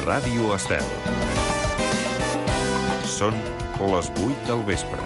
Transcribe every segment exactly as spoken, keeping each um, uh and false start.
Ràdio Estel. Són les vuit del vespre.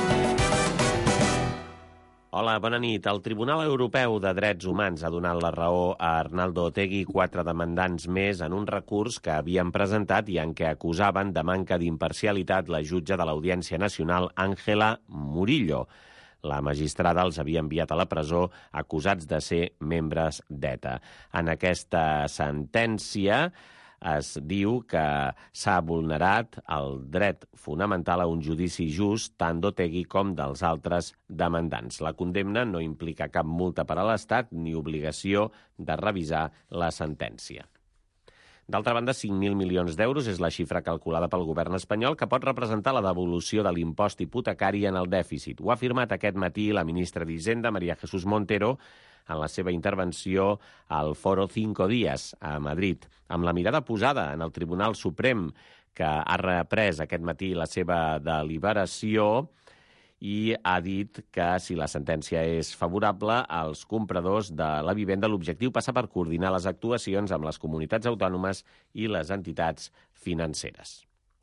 Hola, bona nit. El Tribunal Europeu de Drets Humans ha donat la raó a Arnaldo Otegi i quatre demandants més en un recurs que havien presentat i en què acusaven de manca d'imparcialitat la jutge de l'Audiència Nacional, Ángela Murillo. La magistrada els havia enviat a la presó acusats de ser membres d'ETA. En aquesta sentència es diu que s'ha vulnerat el dret fonamental a un judici just tant d'Otegi com dels altres demandants. La condemna no implica cap multa per a l'Estat ni obligació de revisar la sentència. D'altra banda, cinc mil milions d'euros és la xifra calculada pel govern espanyol que pot representar la devolució de l'impost hipotecari en el dèficit. Ho ha afirmat aquest matí la ministra d'Hisenda, María Jesús Montero, en la seva intervenció al Foro Cinco Días a Madrid, amb la mirada posada en el Tribunal Suprem, que ha reprès aquest matí la seva deliberació i ha dit que si la sentència és favorable als compradors de la vivenda, l'objectiu passa per coordinar les actuacions amb les comunitats autònomes i les entitats financeres.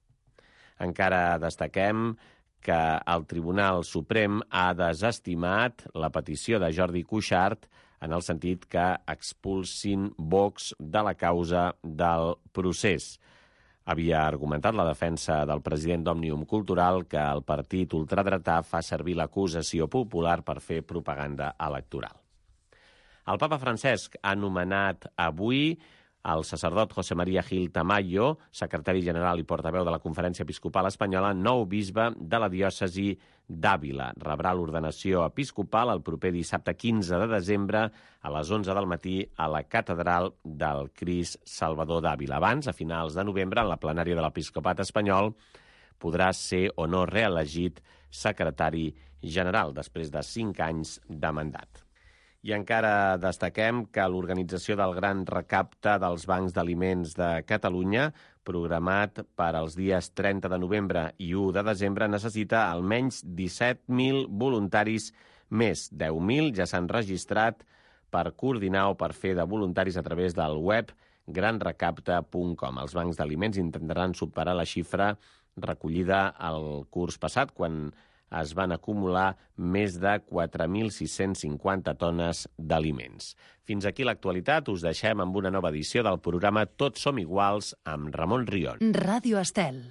Encara destaquem que el Tribunal Suprem ha desestimat la petició de Jordi Cuixart en el sentit que expulsin Vox de la causa del procés. Havia argumentat la defensa del president d'Òmnium Cultural que el partit ultradretà fa servir l'acusació popular per fer propaganda electoral. El papa Francesc ha nomenat avui el sacerdot José María Gil Tamayo, secretari general i portaveu de la Conferència Episcopal Espanyola, nou bisbe de la diòcesi d'Àvila. Rebrà l'ordenació episcopal el proper dissabte quinze de desembre a les onze del matí a la Catedral del Crist Salvador d'Àvila. Abans, a finals de novembre, en la plenària de l'Episcopat espanyol, podrà ser o no reelegit secretari general després de cinc anys de mandat. I encara destaquem que l'organització del Gran Recapte dels Bancs d'Aliments de Catalunya, programat per als dies trenta de novembre i u de desembre, necessita almenys disset mil voluntaris més. deu mil ja s'han registrat per coordinar o per fer de voluntaris a través del web gran recapte punt com. Els bancs d'aliments intentaran superar la xifra recollida el curs passat, quan es van acumular més de quatre mil sis-cents cinquanta tones d'aliments. Fins aquí l'actualitat. Us deixem amb una nova edició del programa Tots som iguals amb Ramon Rion. Ràdio Estel.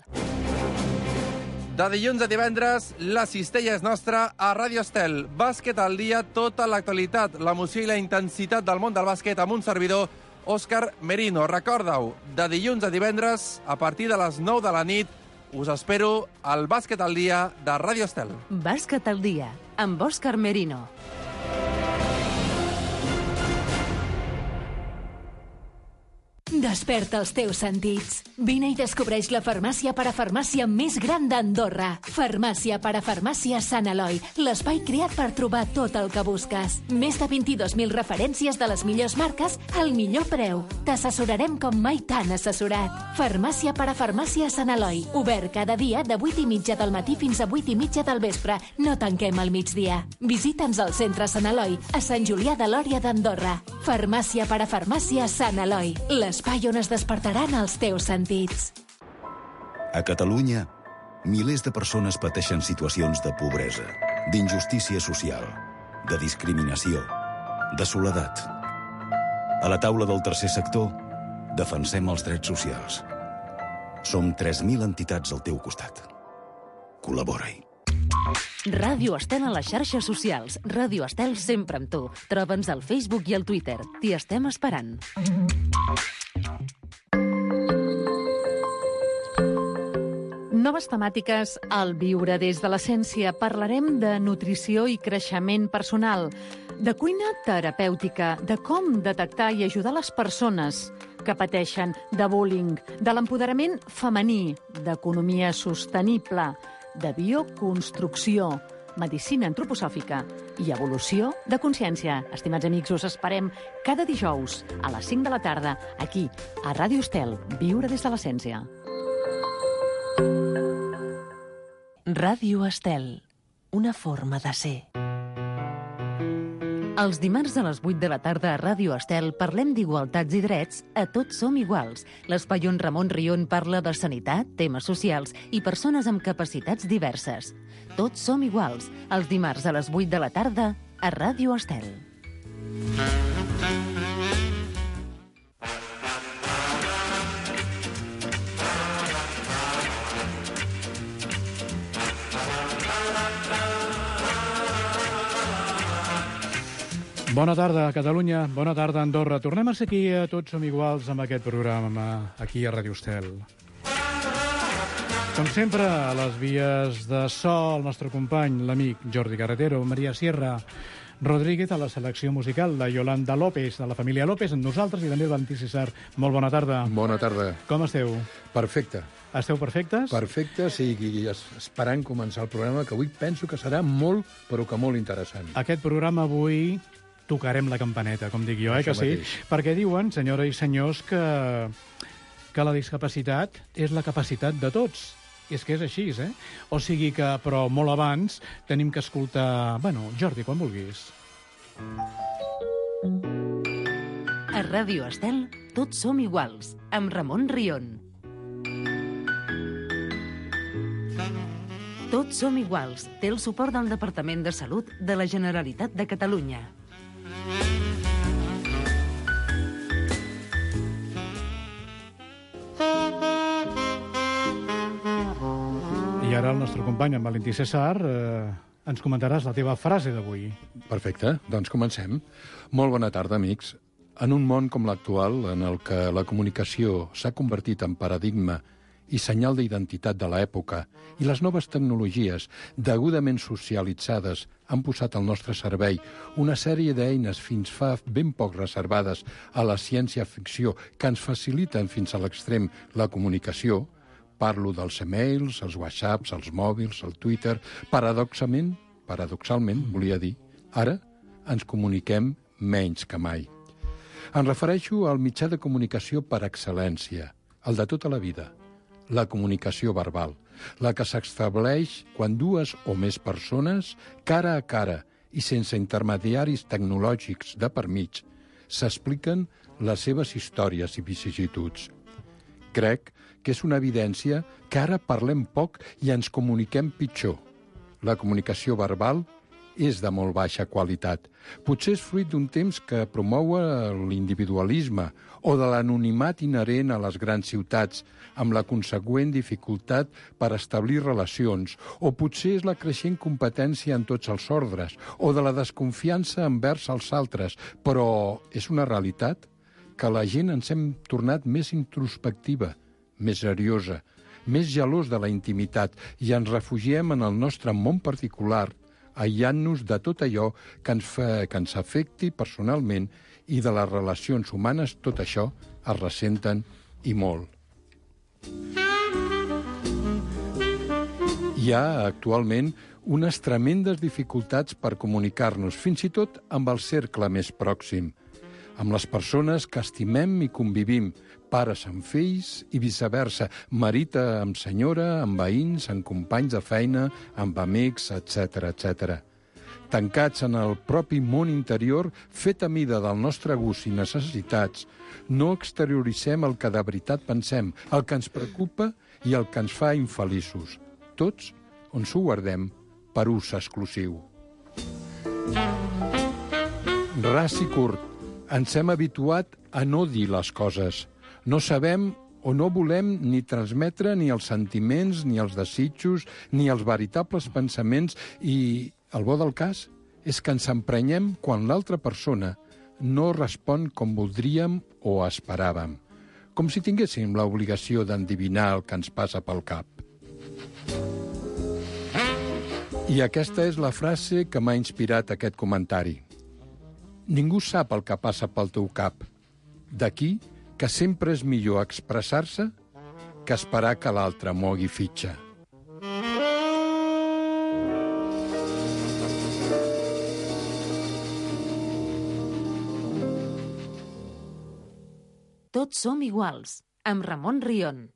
De dilluns a divendres, la cistella és nostra a Ràdio Estel. Bàsquet al dia, tota l'actualitat, l'emoció i la intensitat del món del bàsquet amb un servidor, Òscar Merino. Recorda-ho, de dilluns a divendres, a partir de les nou de la nit, us espero al Bàsquet al dia de Ràdio Estel. Bàsquet al dia, amb Òscar Merino. Desperta els teus sentits. Vine i descobreix la farmàcia parafarmàcia més gran d'Andorra. Farmàcia parafarmàcia Sant Eloi, l'espai creat per trobar tot el que busques. Més de vint-i-dos mil referències de les millors marques al millor preu. T'assessorarem com mai t'han assessorat. Farmàcia parafarmàcia Sant Eloi, obert cada dia de vuit i mitja del matí fins a vuit i mitja del vespre. No tanquem al migdia. Visita'ns al centre Sant Eloi, a Sant Julià de Lòria d'Andorra. Farmàcia parafarmàcia Sant Eloi, l'espai on es despertaran els teus sentits. A Catalunya, milers de persones pateixen situacions de pobresa, d'injustícia social, de discriminació, de soledat. A la taula del tercer sector, defensem els drets socials. Som tres mil entitats al teu costat. Col·labora-hi. Ràdio Estel a les xarxes socials. Ràdio Estel sempre amb tu. Troba'ns al Facebook i al Twitter. T'hi estem esperant. Noves temàtiques al Viure des de l'Essència. Parlarem de nutrició i creixement personal, de cuina terapèutica, de com detectar i ajudar les persones que pateixen de bullying, de l'empoderament femení, d'economia sostenible, de bioconstrucció, medicina antroposòfica i evolució de consciència. Estimats amics, us esperem cada dijous a les cinc de la tarda, aquí, a Ràdio Estel, Viure des de l'Essència. Ràdio Estel, una forma de ser. Els dimarts a les vuit de la tarda a Ràdio Estel parlem d'igualtats i drets a Tots som iguals. L'espai on Ramon Rion parla de sanitat, temes socials i persones amb capacitats diverses. Tots som iguals, els dimarts a les vuit de la tarda a Ràdio Estel. Bona tarda, Catalunya. Bona tarda, Andorra. Tornem a ser aquí a Tots som iguals amb aquest programa, aquí a Ràdio Estel. Com sempre, a les vies de so, el nostre company, l'amic Jordi Carretero, Maria Sierra Rodríguez, a la selecció musical, la Yolanda López, de la família López, amb nosaltres, i també el Valentí César. Molt bona tarda. Bona tarda. Com esteu? Perfecte. Esteu perfectes? Perfecte, sí, i esperant començar el programa, que avui penso que serà molt, però que molt interessant. Aquest programa avui tocarem la campaneta, com dic jo, eh, Això que sí? mateix. Perquè diuen, senyores i senyors, que, que la discapacitat és la capacitat de tots. I és que és així, eh? O sigui que, però molt abans, tenim que escoltar... Bueno, Jordi, quan vulguis. A Ràdio Estel, Tots som iguals, amb Ramon Rion. Tots som iguals té el suport del Departament de Salut de la Generalitat de Catalunya. I ara el nostre company, en Valentí César, eh, ens comentaràs la teva frase d'avui. Perfecte, doncs comencem. Molt bona tarda, amics. En un món com l'actual, en el que la comunicació s'ha convertit en paradigma i senyal d'identitat de l'època, i les noves tecnologies, degudament socialitzades, han posat al nostre servei una sèrie d'eines fins fa ben poc reservades a la ciència-ficció que ens faciliten fins a l'extrem la comunicació. Parlo dels e-mails, els whatsapps, els mòbils, el Twitter. Paradoxament, paradoxalment, volia dir, ara ens comuniquem menys que mai. Em refereixo al mitjà de comunicació per excel·lència, el de tota la vida, la comunicació verbal, la que s'estableix quan dues o més persones, cara a cara i sense intermediaris tecnològics de per mig, s'expliquen les seves històries i vicissituds. Crec que és una evidència que ara parlem poc i ens comuniquem pitjor. La comunicació verbal és de molt baixa qualitat. Potser és fruit d'un temps que promou l'individualisme o de l'anonimat inherent a les grans ciutats, amb la consegüent dificultat per establir relacions, o potser és la creixent competència en tots els ordres, o de la desconfiança envers els altres, però és una realitat que la gent ens hem tornat més introspectiva, més seriosa, més gelós de la intimitat, i ens refugiem en el nostre món particular, aïllant-nos de tot allò que ens, fa, que ens afecti personalment, i de les relacions humanes tot això es ressenten i molt. Hi ha actualment unes tremendes dificultats per comunicar-nos, fins i tot amb el cercle més pròxim, amb les persones que estimem i convivim, pares amb fills i viceversa, marit amb senyora, amb veïns, amb companys de feina, amb amics, etcètera, etcètera. Tancats en el propi món interior, fet a mida del nostre gust i necessitats, no exterioritzem el que de veritat pensem, el que ens preocupa i el que ens fa infeliços. Tots on s'ho guardem per ús exclusiu. Ras i curt, ens hem habituat a no dir les coses. No sabem o no volem ni transmetre ni els sentiments, ni els desitjos, ni els veritables pensaments, i el bo del cas és que ens emprenyem quan l'altra persona no respon com voldríem o esperàvem, com si tinguéssim l'obligació d'endevinar el que ens passa pel cap. I aquesta és la frase que m'ha inspirat aquest comentari. Ningú sap el que passa pel teu cap. D'aquí que sempre és millor expressar-se que esperar que l'altre mogui fitxa. Tots som iguals, amb Ramon Rion.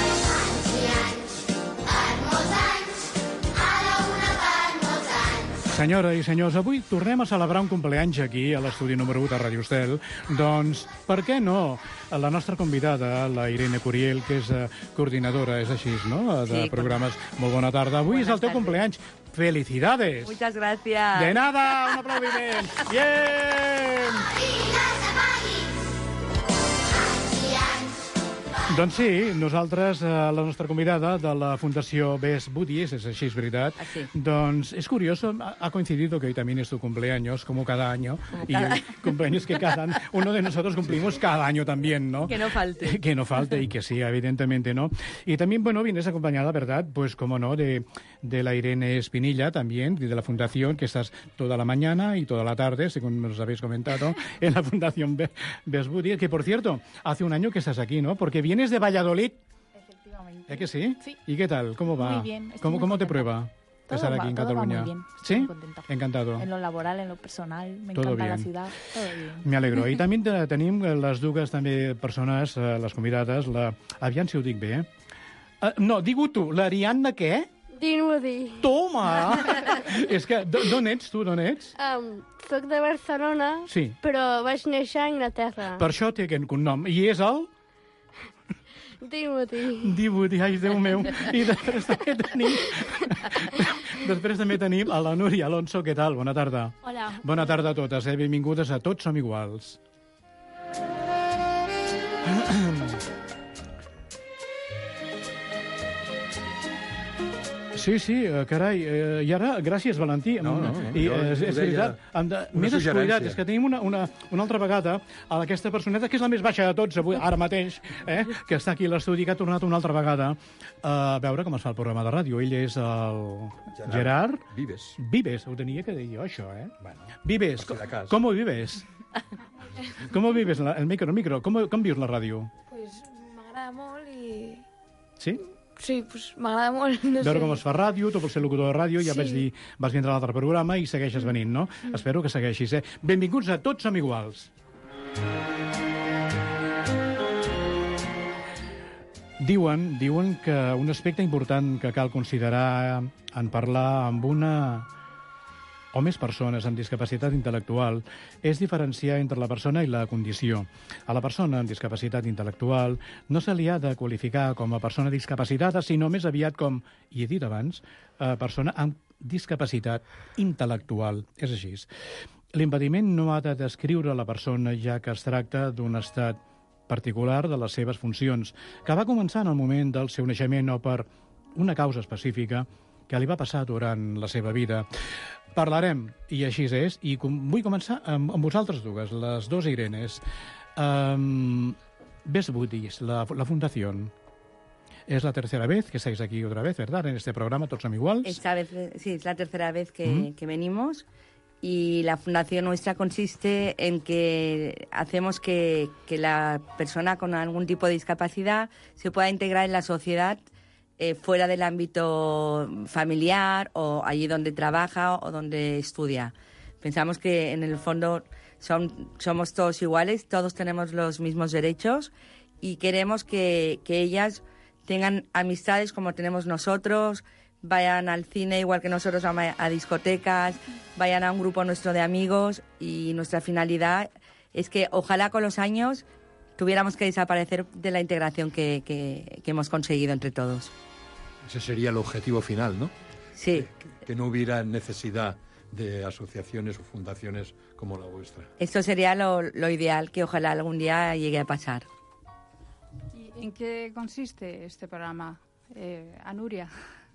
Anys i anys, per molts anys, a la una per molts anys. Senyora i senyors, avui tornem a celebrar un compleanys aquí, a l'estudi número u de Ràdio Estel. Doncs, per què no? La nostra convidada, la Irene Curiel, que és uh, coordinadora, és així, no?, de Sí, programes. Molt bona tarda. Avui Buenas és el teu tardes. compleanys. ¡Felicidades! Muchas gracias. De nada, un aplaudiment. Bien! Doncs sí, nosaltres, eh, la nostra convidada de la Fundació Best Buddies, és així, és veritat. Ah, sí. Doncs es curioso, ha ha coincidido que hoy también es tu cumpleaños, como cada año. Como y cada- cumpleaños que cada uno de nosotros cumplimos cada año también, ¿no? Que no falte. Que no falte y que sí, evidentemente, ¿no? Y también, bueno, vienes acompañada, ¿verdad? Pues, como no, de, de la Irene Espinilla también, de la Fundación, que estás toda la mañana y toda la tarde, según nos habéis comentado, en la Fundación Be- Best Buddies, que, por cierto, hace un año que estás aquí, ¿no? Porque vienes de Valladolid. Efectivamente. ¿Es que sí? Sí. ¿Y qué tal? ¿Cómo va? Muy bien, estoy ¿Cómo, muy cómo te contenta. prueba Todo estar va- aquí en todo va Cataluña? muy bien, estoy ¿Sí? muy contenta. Encantado. En lo laboral, en lo personal, me Todo encanta la bien. ciudad, todo bien. Me alegro. I també te- tenim les dues també persones, eh, les convidades, la... aviam si ho dic bé, eh? Uh, no, digue-ho tu, l'Ariadna què? Dinwoody. Toma! És que, d- d'on ets tu, d'on ets? Um, soc de Barcelona, Sí. però vaig néixer a Anglaterra. Per això té aquest cognom. I és el... Dinwoody. Divuti, ai, Déu meu. I després també tenim... després també tenim a la Núria Alonso. Què tal? Bona tarda. Hola. Bona tarda a totes, eh? Benvingudes a Tots som iguals. Sí, sí, eh, carai. Eh, I ara, gràcies, Valentí. No, no, no, I, jo eh, és, ho és deia, veritat. Em de, una M'he descuidat. suggerència. És que tenim una, una, una altra vegada a aquesta personeta, que és la més baixa de tots avui, ara mateix, eh, que està aquí a l'estudi, que ha tornat una altra vegada a veure com es fa el programa de ràdio. Ell és el Gerard. Gerard Vives. Vives. Ho tenia que dir jo, això, eh? Bueno, Vives, per si de cas. ¿cómo vives? ¿Cómo vives? La, el micro, el micro. ¿Cómo, com vius la ràdio? Pues m'agrada molt i... Sí? Sí, pues m'agrada molt, no Veure sé. com es fa ràdio, tu vols ser locutor de ràdio, ja Sí. vaig dir, vas vindre a l'altre programa i segueixes venint, no? Espero que segueixis, eh? Benvinguts a Tots som iguals. Diuen, diuen que un aspecte important que cal considerar en parlar amb una o més persones amb discapacitat intel·lectual és diferenciar entre la persona i la condició. A la persona amb discapacitat intel·lectual no se li ha de qualificar com a persona discapacitada, sinó més aviat com, i he dit abans, eh, persona amb discapacitat intel·lectual. És així. L'impediment no ha de descriure la persona, ja que es tracta d'un estat particular de les seves funcions, que va començar en el moment del seu naixement o per una causa específica que li va passar durant la seva vida. Parlarem, i així és, i com, vull començar amb, amb vosaltres dues, les dos Irenes. Um, Best Buddies, la, la fundación. Es la tercera vez que estáis aquí otra vez, ¿verdad? En este programa, Todos Som Iguals. Esta vez, sí, es la tercera vez que, Mm. que venimos y la fundación nuestra consiste en que hacemos que, que la persona con algún tipo de discapacidad se pueda integrar en la sociedad eh, fuera del ámbito familiar o allí donde trabaja o donde estudia. Pensamos que en el fondo son, somos todos iguales, todos tenemos los mismos derechos y queremos que, que ellas tengan amistades como tenemos nosotros, vayan al cine igual que nosotros, a, ma- a discotecas, vayan a un grupo nuestro de amigos y nuestra finalidad es que ojalá con los años tuviéramos que desaparecer de la integración que, que, que hemos conseguido entre todos. Ese sería el objetivo final, ¿no? Sí, Que, que no hubiera necesidad de asociaciones o fundaciones como la vuestra. esto sería lo, lo ideal, que ojalá algún día llegue a pasar. ¿Y en qué consiste este programa, eh, Anuria?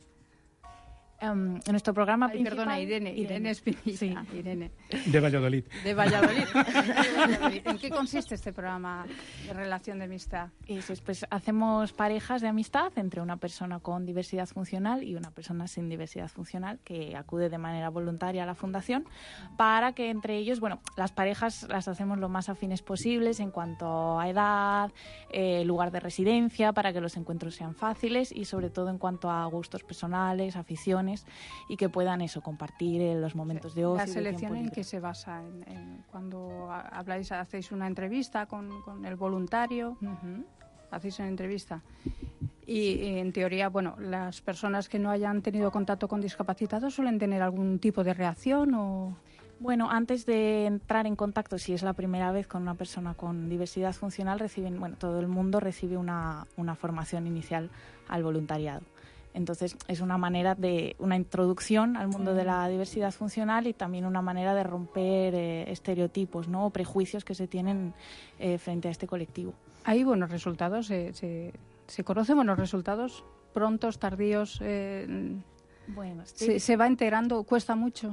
Um, nuestro programa Ay, principal... perdona, Irene, Irene Espinilla, Irene. De Valladolid. De Valladolid. De Valladolid. ¿En qué consiste este programa de relación de amistad? Eso es, pues hacemos parejas de amistad entre una persona con diversidad funcional y una persona sin diversidad funcional que acude de manera voluntaria a la fundación para que entre ellos, bueno, las parejas las hacemos lo más afines posibles en cuanto a edad, eh, lugar de residencia, para que los encuentros sean fáciles y sobre todo en cuanto a gustos personales, aficiones y que puedan eso, compartir eh, los momentos de ocio. ¿La y de selección tiempo en libre. qué se basa? ¿En, en cuando ha- habláis, hacéis una entrevista con, con el voluntario? Ujú. Hacéis una entrevista. Y en teoría, bueno, las personas que no hayan tenido contacto con discapacitados suelen tener algún tipo de reacción o... Bueno, antes de entrar en contacto, si es la primera vez con una persona con diversidad funcional, reciben, bueno, todo el mundo recibe una, una formación inicial al voluntariado. Entonces, es una manera de, una introducción al mundo de la diversidad funcional y también una manera de romper eh, estereotipos, ¿no? O prejuicios que se tienen eh, frente a este colectivo. ¿Hay buenos resultados? ¿Se, se, se conocen buenos resultados? ¿Prontos, tardíos? Eh, bueno, sí. se, ¿Se va integrando? ¿Cuesta mucho?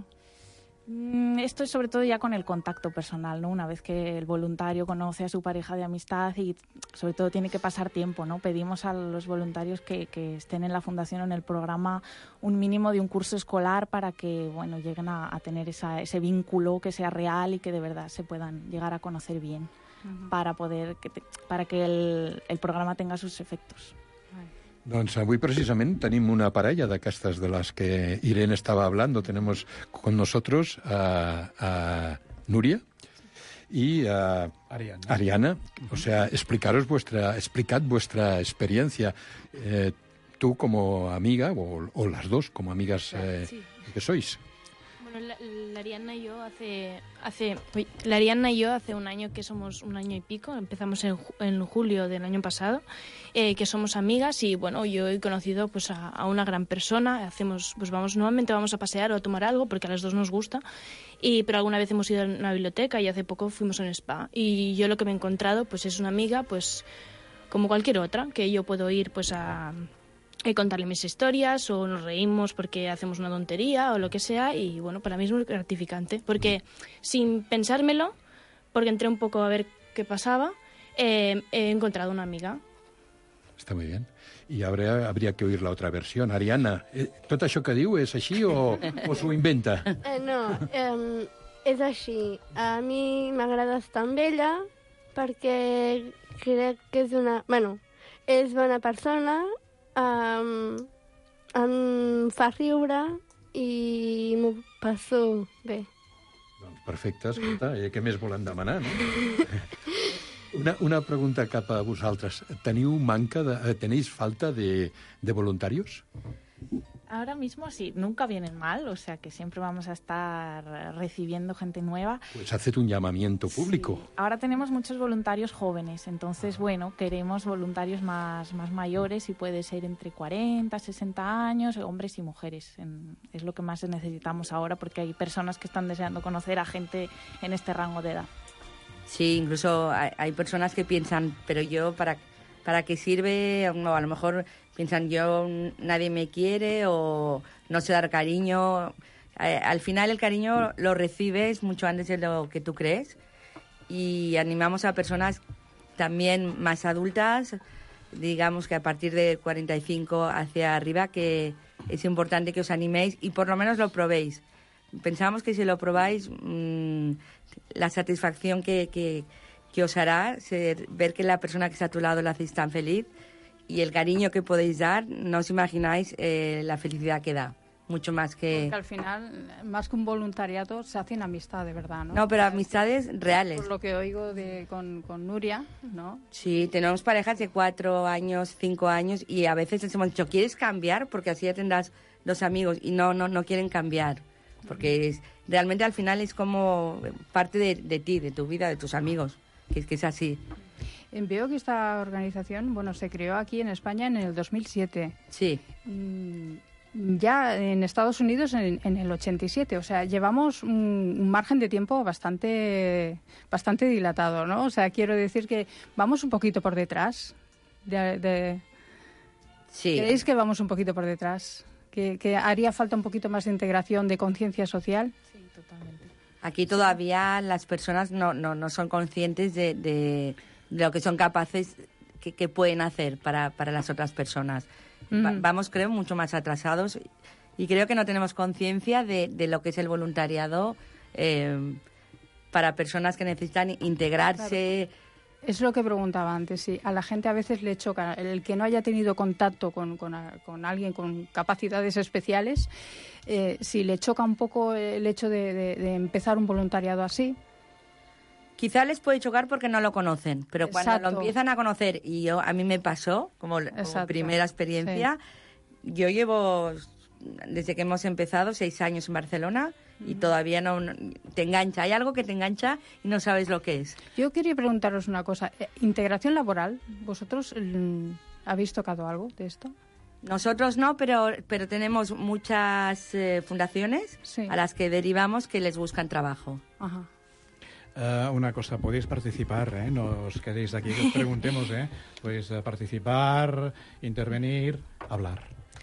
Esto es sobre todo ya con el contacto personal, ¿no? Una vez que el voluntario conoce a su pareja de amistad y sobre todo tiene que pasar tiempo, ¿no? Pedimos a los voluntarios que, que estén en la fundación o en el programa un mínimo de un curso escolar para que, bueno, lleguen a, a tener esa, ese vínculo que sea real y que de verdad se puedan llegar a conocer bien uh-huh. para poder que te, para que el, el programa tenga sus efectos. Doncs avui precisament tenim una parella d'aquestes de les que Irene estaba hablando. Tenemos con nosotros a, a Núria y a Ariana. Ariana. O sea, explicaros vuestra, explicad vuestra experiencia. Eh, tú como amiga, o, o las dos como amigas eh, sí. que sois. Bueno, la, la Ariana y yo hace, hace, uy, la Ariana y yo hace un año que somos un año y pico, empezamos en, en julio del año pasado, eh, que somos amigas y bueno, yo he conocido pues a, a una gran persona, hacemos, pues vamos, nuevamente vamos a pasear o a tomar algo porque a las dos nos gusta, y pero alguna vez hemos ido a una biblioteca y hace poco fuimos a un spa y yo lo que me he encontrado pues es una amiga pues como cualquier otra, que yo puedo ir pues a... y contarle mis historias o nos reímos porque hacemos una tontería o lo que sea y bueno, para mí es muy gratificante porque sin pensármelo, porque entré un poco a ver qué pasaba, eh, he encontrado una amiga. Está muy bien. I habría, habría que oír la otra versión. Ariana, eh, tot això que diu és així o, o s'ho inventa? Eh, no, eh, és així. A mi m'agrada estar amb ella perquè crec que és una... Bueno, és bona persona, Um, em fa riure i m'ho passo bé. Doncs perfecte, escolta, eh, què més volem demanar, no? Una, una pregunta cap a vosaltres. Teniu manca de... Tenéis falta de, de voluntarios? Ahora mismo sí, nunca vienen mal, o sea que siempre vamos a estar recibiendo gente nueva. Pues haced un llamamiento público. Sí. Ahora tenemos muchos voluntarios jóvenes, entonces, bueno, queremos voluntarios más, más mayores y puede ser entre cuarenta, sesenta años, hombres y mujeres. En, es lo que más necesitamos ahora porque hay personas que están deseando conocer a gente en este rango de edad. Sí, incluso hay, hay personas que piensan, pero yo, ¿para, para qué sirve? O a lo mejor piensan, yo, nadie me quiere o no sé dar cariño. Eh, al final el cariño lo recibes mucho antes de lo que tú crees y animamos a personas también más adultas, digamos que a partir de cuarenta y cinco hacia arriba, que es importante que os animéis y por lo menos lo probéis. Pensamos que si lo probáis, mmm, la satisfacción que, que, que os hará ser, ver que la persona que está a tu lado la hacéis tan feliz y el cariño que podéis dar, no os imagináis eh, la felicidad que da. Mucho más que... Porque al final, más que un voluntariado, se hacen amistad de verdad, ¿no? No, pero amistades reales. Por lo que oigo de, con, con Núria, ¿no? Sí, tenemos parejas de cuatro años, cinco años y a veces les hemos dicho, ¿quieres cambiar? Porque así ya tendrás los amigos y no, no, no quieren cambiar. Porque es, realmente al final es como parte de, de ti, de tu vida, de tus amigos, que es que es así. Veo que esta organización, bueno, se creó aquí en España en el dos mil siete. Sí. Mm, ya en Estados Unidos en, en el ochenta y siete. O sea, llevamos un, un margen de tiempo bastante, bastante dilatado, ¿no? O sea, quiero decir que vamos un poquito por detrás. De, de... Sí. ¿Creéis que vamos un poquito por detrás? ¿Que, que haría falta un poquito más de integración, de conciencia social? Sí, totalmente. Aquí todavía las personas no, no, no son conscientes de, de, de lo que son capaces, que, que pueden hacer para, para las otras personas. Mm. Va, vamos, creo, mucho más atrasados y creo que no tenemos conciencia de, de lo que es el voluntariado eh, para personas que necesitan integrarse. Claro. Es lo que preguntaba antes, sí. A la gente a veces le choca el que no haya tenido contacto con, con, con alguien con capacidades especiales, eh, si le choca un poco el hecho de, de, de empezar un voluntariado así. quizá les puede chocar porque no lo conocen, pero cuando Exacto. lo empiezan a conocer, y yo a mí me pasó como, como primera experiencia, sí. Yo llevo, desde que hemos empezado, seis años en Barcelona, mm. y todavía no, no te engancha. Hay algo que te engancha y no sabes lo que es. Yo quería preguntaros una cosa. ¿Integración laboral? ¿Vosotros mm, habéis tocado algo de esto? Nosotros no, pero, pero tenemos muchas eh, fundaciones sí. a las que derivamos que les buscan trabajo. Ajá. Uh, una cosa, podéis participar, ¿eh? No os quedéis aquí que os preguntemos, ¿eh? Podéis uh, participar, intervenir, hablar.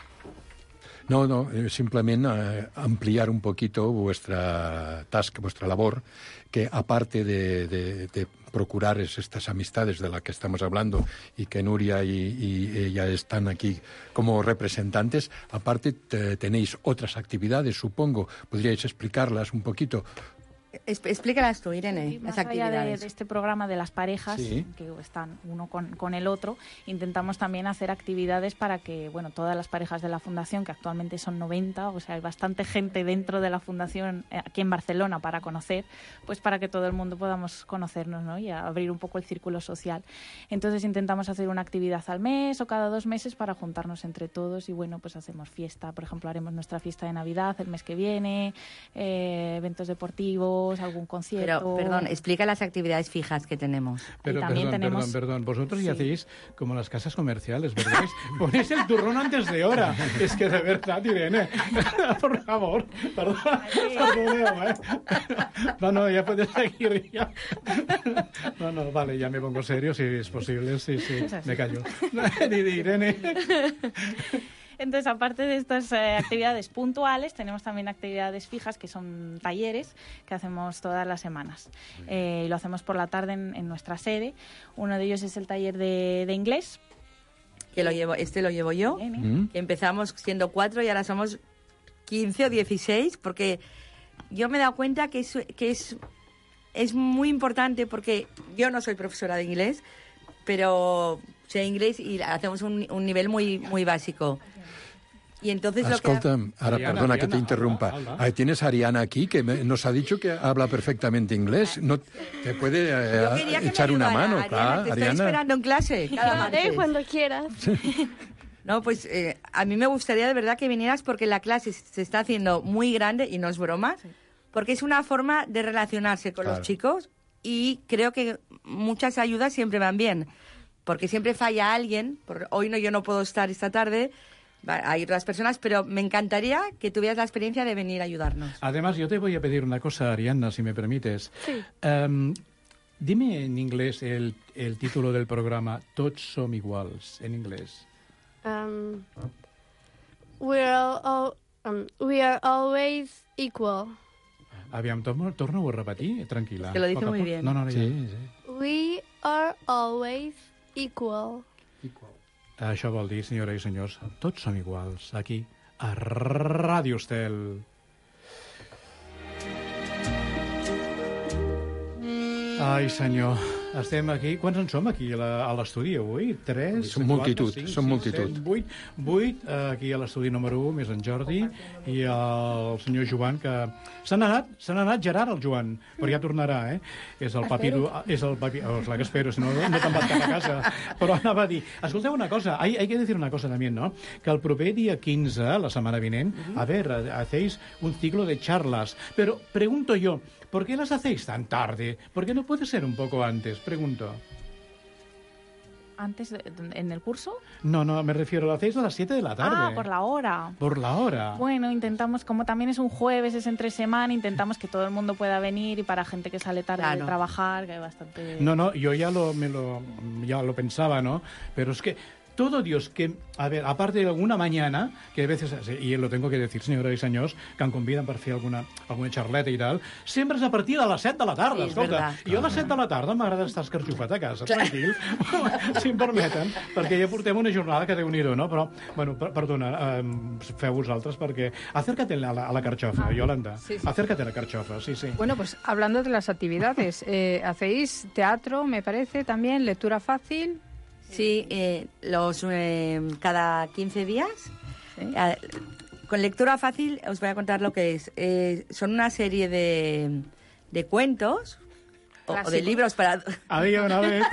No, no, eh, simplement eh, ampliar un poquito vuestra task, vuestra labor, que aparte de, de, de procurar estas amistades de las que estamos hablando y que Nuria y, y ella están aquí como representantes, aparte te, tenéis otras actividades, supongo. ¿Podríais explicarlas un poquito? Explícalas tú, Irene, sí, las más allá actividades. de, de este programa de las parejas, sí. que están uno con, con el otro, intentamos también hacer actividades para que, bueno, todas las parejas de la Fundación, que actualmente son noventa, o sea, hay bastante gente dentro de la Fundación aquí en Barcelona para conocer, pues para que todo el mundo podamos conocernos, ¿no? Y abrir un poco el círculo social. Entonces intentamos hacer una actividad al mes o cada dos meses para juntarnos entre todos y, bueno, pues hacemos fiesta. Por ejemplo, haremos nuestra fiesta de Navidad el mes que viene, eh, eventos deportivos, algún concierto. Pero, perdón, explica las actividades fijas que tenemos. Pero, y también perdón, tenemos... perdón, perdón, vosotros sí. ya hacéis como las casas comerciales, ¿verdad? Ponéis el turrón antes de hora. Es que de verdad, Irene, por favor, perdón, perdoneo, ¿eh? No, no, ya puedes seguir ya. No, no, vale, ya me pongo serio, si es posible, sí, sí, me callo. Irene... Entonces, aparte de estas eh, actividades puntuales, tenemos también actividades fijas, que son talleres que hacemos todas las semanas. Eh, lo hacemos por la tarde en, en nuestra sede. Uno de ellos es el taller de, de inglés. Que lo llevo, este lo llevo yo. Bien, ¿eh? Mm. Que empezamos siendo cuatro y ahora somos quince o dieciséis, porque yo me he dado cuenta que es, que es, es muy importante, porque yo no soy profesora de inglés, pero sé inglés y hacemos un, un nivel muy, muy básico. Y entonces Escolta, lo que... ahora Ariana, perdona Ariana, que te interrumpa. habla, habla. Ahí tienes a Ariana aquí, que me- nos ha dicho que habla perfectamente inglés. No, ¿te puede eh, Yo quería que echar me una ayudara, mano? Ariana, Claro, te estoy Ariana. esperando en clase cada martes. cuando quieras. No, pues eh, a mí me gustaría de verdad que vinieras, porque la clase se está haciendo muy grande y no es broma, porque es una forma de relacionarse con Claro. los chicos, y creo que muchas ayudas siempre van bien, porque siempre falla alguien. Por, hoy no, yo no puedo estar esta tarde, va a ir las personas, pero me encantaría que tuvieras la experiencia de venir a ayudarnos. Además, yo te voy a pedir una cosa, Ariadna, si me permites. Sí. Um, dime en inglés el, el título del programa, Tots som iguals, en inglés. Um, we're all, all um, we are always equal. Aviam, torno, torno a repetir, tranquil·la. Es que lo dice Poc a muy poc. bien. No, no, no, ja. Sí, sí. We are always equal. Això vol dir, senyora i senyors, tots som iguals, aquí, a Ràdio Estel. Ai, senyor, estem aquí... Quants en som aquí a la- a l'estudi avui? Tres? Som quatre, multitud, cinc, som sis, multitud. set, vuit, vuit eh, aquí a l'estudi número un, més en Jordi, i el senyor Joan, que... Se n'ha anat, se n'ha anat Gerard, el Joan, però ja tornarà, eh? És el papi... És el papi... Oh, clar que espero, si no, no te'n vas cap a casa. Però anava a dir... Escolteu una cosa, hay, hay que decir una cosa también, ¿no? Que el proper dia quinze, la setmana vinent, a ver, hacéis un ciclo de charlas, pero pregunto yo, ¿por qué las hacéis tan tarde? ¿Por qué no puede ser un poco antes? Pregunto. Antes, de- en el curso. No, no, me refiero, lo hacéis a las siete de la tarde. Ah, por la hora. Por la hora. Bueno, intentamos, como también es un jueves, es entre semana, intentamos que todo el mundo pueda venir, y para gente que sale tarde Claro. de trabajar, que hay bastante... No, no, yo ya lo, me lo, ya lo pensaba, ¿no? Pero es que todo Dios que, a ver, aparte de alguna mañana, que a veces, y lo tengo que decir, senyores i senyors, que em conviden per fer alguna, alguna xarleta i tal, sempre és a partir de les set de la tarda, Sí, és escolta. verdad. Jo a les set de la tarda m'agrada estar escarxofat a casa, tranquil, si em permeten, perquè ja portem una jornada que déu-n'hi-do, no? Però, bueno, per, perdona, eh, feu vosaltres, perquè... Acércate a la, a la carxofa, Yolanda. Sí, sí. Acércate a la carxofa, sí, sí. Bueno, pues hablando de las actividades, eh, hacéis teatro, me parece, también, lectura fácil. Sí, eh, los eh, cada quince días. Sí. eh, con lectura fácil os voy a contar lo que es. Eh, son una serie de, de cuentos o, o de libros para... Havia una vez...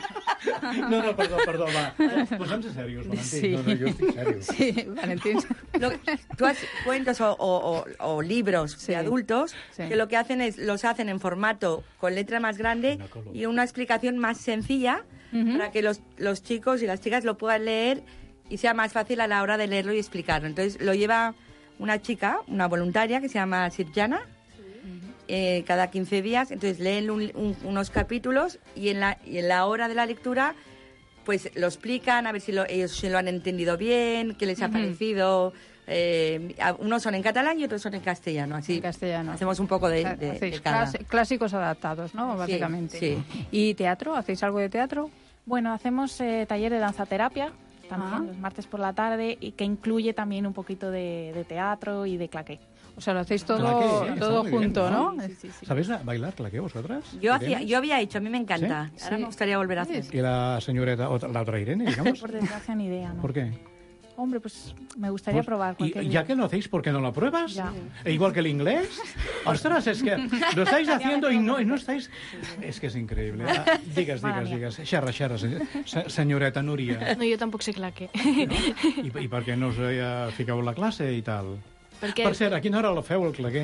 No, no, perdó, perdó, va. Posem-se serios, Valentín. Sí. No, no, yo estoy serio. Sí, Valentín. Lo- tú has cuentos o, o- o- o libros Sí. de adultos Sí. que lo que hacen es los hacen en formato con letra más grande y una explicación más sencilla Ujú. para que los, los chicos y las chicas lo puedan leer y sea más fácil a la hora de leerlo y explicarlo. Entonces lo lleva una chica, una voluntaria que se llama Sirjana, eh, cada quince días. Entonces leen un- un- unos capítulos y en, la, y en la hora de la lectura pues lo explican, a ver si lo, ellos se lo han entendido bien, qué les ha Ujú. parecido. Eh, a- unos son en catalán y otros son en castellano. Así En castellano. hacemos un poco de, de- Hacéis de cada. clas- clásicos adaptados, ¿no? Sí, Básicamente. sí. ¿Y teatro? ¿Hacéis algo de teatro? Bueno, hacemos eh, taller de danzaterapia también Ah. los martes por la tarde y que incluye también un poquito de, de teatro y de claqué. O sea, lo hacéis todo, Claqué, sí, está todo muy bien, junto, ¿no? ¿no? Sí, sí, sí. ¿Sabéis bailar claqué vosotras? Yo, hacía, Irene? yo había hecho, a mí me encanta. ¿Sí? Ahora Sí. me gustaría volver a hacer. ¿Y la señorita, o la otra Irene, digamos? Por desgracia ni idea, ¿no? ¿Por qué? Hombre, pues me gustaría Pues, probar y cualquier ya que lo hacéis, ¿por qué no lo pruebas? Ya. E igual que el inglés. Ostras, es que lo estáis haciendo y no, y no estáis... Es que es increíble. Ah, digues, Mare digues, mía. digues. Xerra, xerra, se- se- senyoreta Núria. No, jo tampoc sé claqué. I, I per què no us eh, fiqueu a la classe i tal? Perquè Per cert, a quina hora lo feu, el claqué?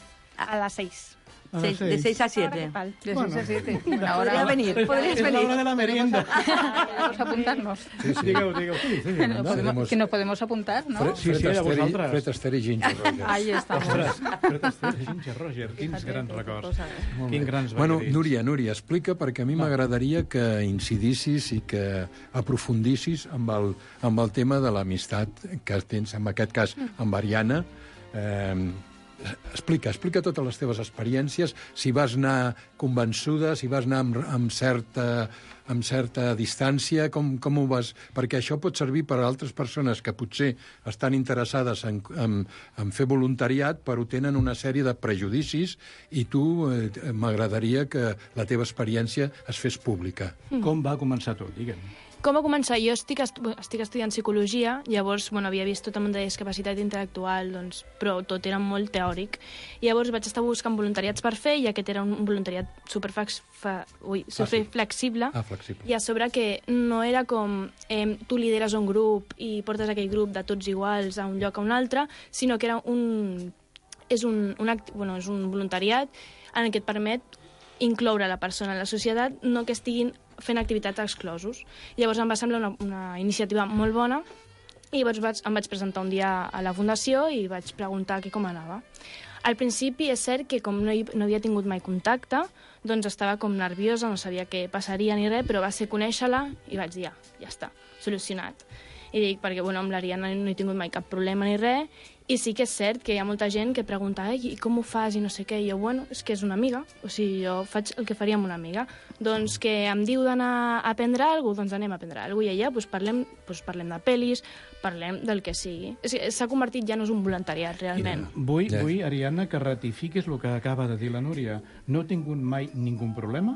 A las seis. A Seis- les de seis. seis a Ahora, siete. ¿qué tal? De Bueno. seis a siete. Podría Ahora venir, podrías Es la venir. hora de la merienda. podemos apuntarnos. Sí, sí. Digueu, digueu. Sí, sí, No anda. podemos- Tenemos- que nos podemos apuntar, ¿no? Fred, Sí, Fred sí, a Astaire- vosaltres. Fred Astaire i Ginger Rogers. Ahí estamos. Ostres, Fred Astaire i Ginger Roger, quins grans records. Quins grans Bueno, ballarins. Núria, Núria, explica, perquè a mi m'agradaria que incidissis i que aprofundissis amb el, amb el tema de l'amistat que tens, en aquest cas, amb Ariana. Eh, explica, explica totes les teves experiències, si vas anar convençuda, si vas anar amb, amb, certa, amb certa distància, com, com ho vas... Perquè això pot servir per a altres persones que potser estan interessades en, en, en fer voluntariat, però tenen una sèrie de prejudicis i tu eh, m'agradaria que la teva experiència es fes pública. Com va començar tot, digue'm? Com va començar? Jo estic, estu estic estudiant psicologia, llavors bueno, havia vist tot el món de discapacitat intel·lectual, doncs, però tot era molt teòric. I llavors vaig estar buscant voluntariats per fer i aquest era un voluntariat superflex, fa, ui, super flexible. Ah, flexible. I a sobre que no era com eh, tu lideres un grup i portes aquell grup de tots iguals a un lloc a un altre, sinó que era un, és un, un, act, bueno, és un voluntariat en el que et permet incloure la persona en la societat, no que estiguin fent activitats exclosos. Llavors em va semblar una, una iniciativa molt bona i llavors vaig, em vaig presentar un dia a la fundació i vaig preguntar que com anava. Al principi és cert que com no, hi, no havia tingut mai contacte, doncs estava com nerviosa, no sabia què passaria ni res, però va ser conèixer-la i vaig dir, ja, ja està, solucionat. I dic, perquè bueno, amb l'Ariana no he tingut mai cap problema ni res, i sí que és cert que hi ha molta gent que pregunta i com ho fas i no sé què, i jo, bueno, és que és una amiga, o sigui, jo faig el que faria amb una amiga. Doncs que em diu d'anar a aprendre alguna cosa, doncs anem a aprendre alguna cosa, i allà doncs parlem, doncs parlem de pel·lis, parlem del que sigui. És que s'ha convertit ja no és un voluntariat, realment. Vull, Ja. vull, Ariadna, que ratifiquis el que acaba de dir la Núria. No he tingut mai ningú problema?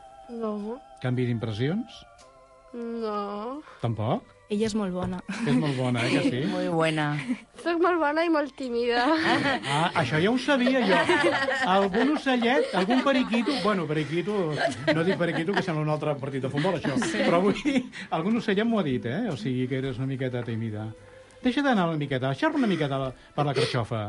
No, Canvi d'impressions? no. Tampoc? Ella és molt bona. És molt bona, eh, que sí? Muy buena. Soc molt bona i molt tímida. Ah, això ja ho sabia jo. Algun ocellet, algun periquito... Bueno, periquito... No dic periquito, que sembla un altre partit de futbol, això. Sí. Però avui algun ocellet m'ho ha dit, eh? O sigui, que eres una miqueta tímida. Deixa d'anar una miqueta, xerra una miqueta per la carxofa.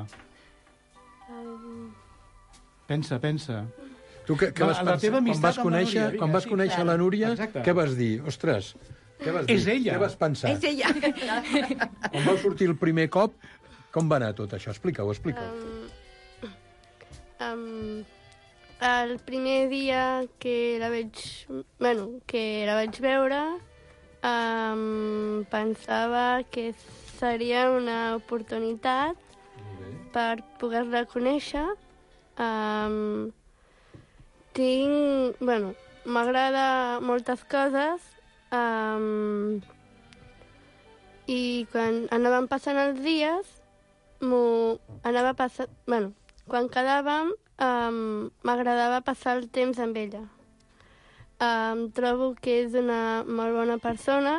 Um, Pensa, pensa. Tu que, que La- vas la pensar, teva quan amistat vas amb la conèixer, Núria, quan vinga, vas sí, conèixer clar. la Núria, Exacte. què vas dir? Ostres, què vas dir? És ella. Què vas pensar? És ella. Quan vau sortir el primer cop, com va anar tot això? Explica-ho, explica-ho. um, um, el primer dia que la vaig... Bueno, que la vaig veure, um, pensava que seria una oportunitat per poder-la conèixer. Um, tinc... Bueno, m'agrada moltes coses um, i quan anaven passant els dies m'ho anava passant... Bueno, quan quedàvem um, m'agradava passar el temps amb ella. Um, trobo que és una molt bona persona.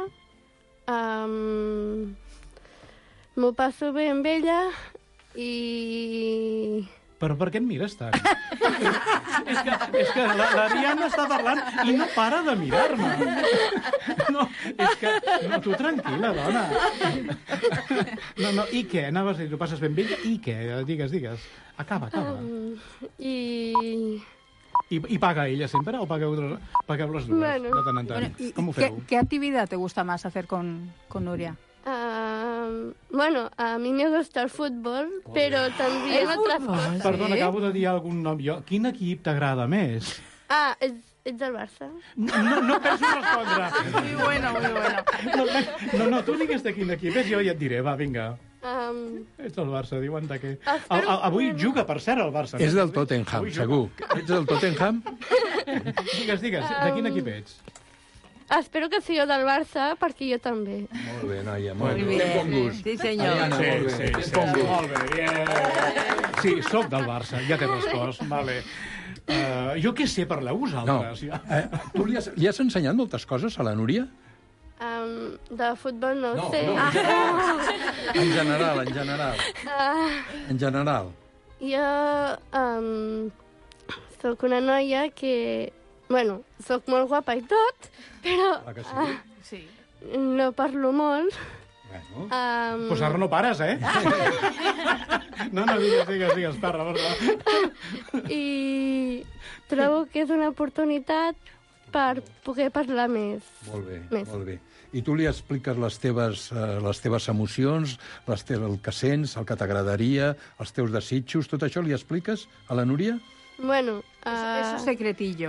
Um, m'ho passo bé amb ella i Però per què em mires tant? és que, és que l'Ariadna està parlant i no para de mirar-me. No, és que... No, tu tranquil·la, dona. No, no, i què? Anaves a dir, tu passes ben bé? I què? Digues, digues. Acaba, acaba. Um, I... I, I paga ella sempre o pagueu, pagueu les dues, bueno, de tant en tant? Bueno, Com ho ¿qué, feu? ¿Qué actividad te gusta más hacer con, con Nuria? Um, bueno, a mí me gusta el fútbol, pero también otras cosas. Perdona, acabo de dir algun nom. Jo, quin equip t'agrada més? Ah, ets, ets del Barça? No, no penso respondre. Muy bueno, muy bueno. No, no, no, tu digues de quin equip és, jo ja et diré, va, vinga. Um, Ets del Barça, diuen de què. Espero A, a, avui que no. juga, per cert, el Barça. És del Tottenham, segur. Ets del Tottenham? Digues, digues, de quin equip ets? Espero que sigueu del Barça, perquè jo també. Molt bé, noia, molt Muy bé. bien. Bon gust. Sí, senyor. Ariadna, Sí, molt bé. sí, sí, Bon gust. molt bé, bien. Sí, sóc del Barça, ja t'he respost, vale. Uh, jo què sé, parleu No, vosaltres. Ja. eh, tu li has, li has ensenyat moltes coses a la Núria? Um, de futbol no, No, sé. no, Ah, En general, en general. ah, En general. jo um, sóc una noia que... Bueno, sóc molt guapa i tot, però Ah, que sí? ah, Sí. no parlo molt. Bueno. Um, Pues ara no pares, eh? No, no, digues, digues, digues, parla, parla. I trobo que és una oportunitat per poder parlar més. Molt bé, Més. molt bé. I tu li expliques les teves, eh, les teves emocions, les teves, el que sents, el que t'agradaria, els teus desitjos, tot això li expliques a la Núria? Bueno, Eso, eso uh, es secretillo.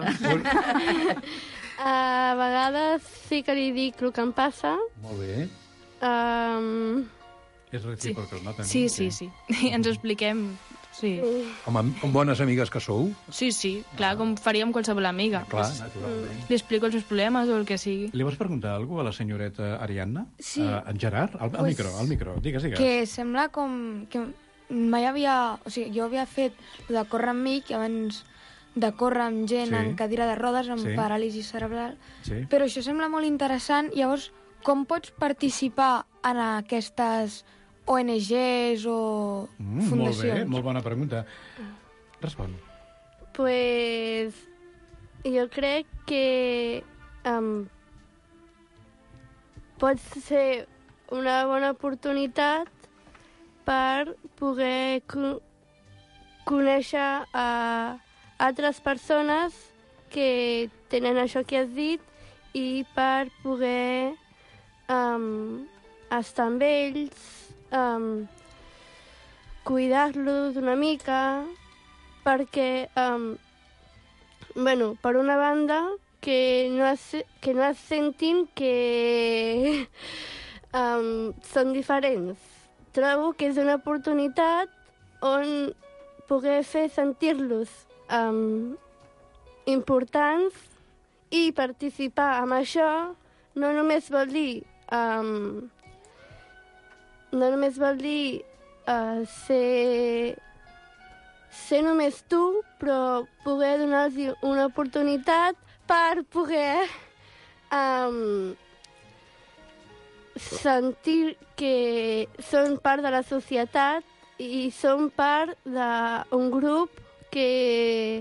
a vegades sí que li dic el que em passa. Molt bé. Um, És recíproc, no? També. Sí, sí, sí. Ens ho expliquem. Sí. Com, a, com bones amigues que sou, Sí, sí, clar, com faríem qualsevol amiga. clar, naturalment. Li explico els meus problemes o el que sigui. Li vas preguntar alguna cosa a la senyoreta Ariadna? Sí. Uh, en Gerard? Al, al Pues, micro, al micro. Digues, digues. Que sembla com que mai havia... O sigui, jo havia fet de córrer amb mi, que abans de córrer amb gent Sí. en cadira de rodes, amb Sí. paràlisi cerebral, Sí. però això sembla molt interessant. Llavors, com pots participar en aquestes O N Ges o Mm, molt bé, fundacions? molt bona pregunta. Respon. pues jo crec que um, pot ser una bona oportunitat per poder co conèixer a altres persones que tenen això que has dit i per poder um, estar amb ells, um, cuidar-los una mica, perquè, um, bueno, per una banda, que no es, que no es sentin que um, són diferents. Trobo que és una oportunitat on poder fer sentir-los um, importants i participar amb això no només vol dir um, no només vol dir uh, ser ser només tu, però poder donar-los una oportunitat per poder um, sentir que són part de la societat i són part d'un grup que,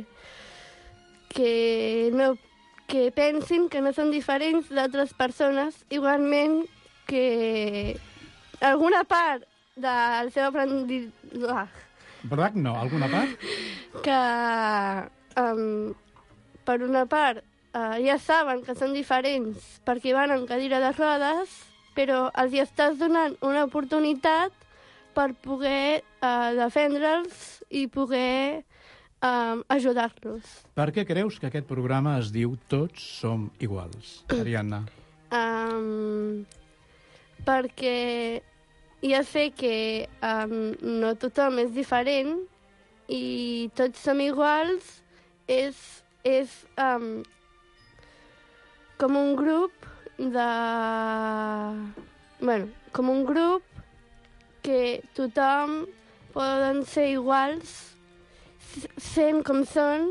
que, no, que pensin que no són diferents d'altres persones, igualment que alguna part del seu aprenentatge Verdac, no? Alguna part? que um, per una part uh, ja saben que són diferents perquè van en cadira de rodes, però els hi estàs donant una oportunitat per poder uh, defendre'ls i poder um, ajudar-los. Per què creus que aquest programa es diu Tots som iguals, Ariadna? Um, perquè ja sé que um, no tothom és diferent i tots som iguals, és, és um, com un grup de... Bueno, com un grup que tothom poden ser iguals sent com són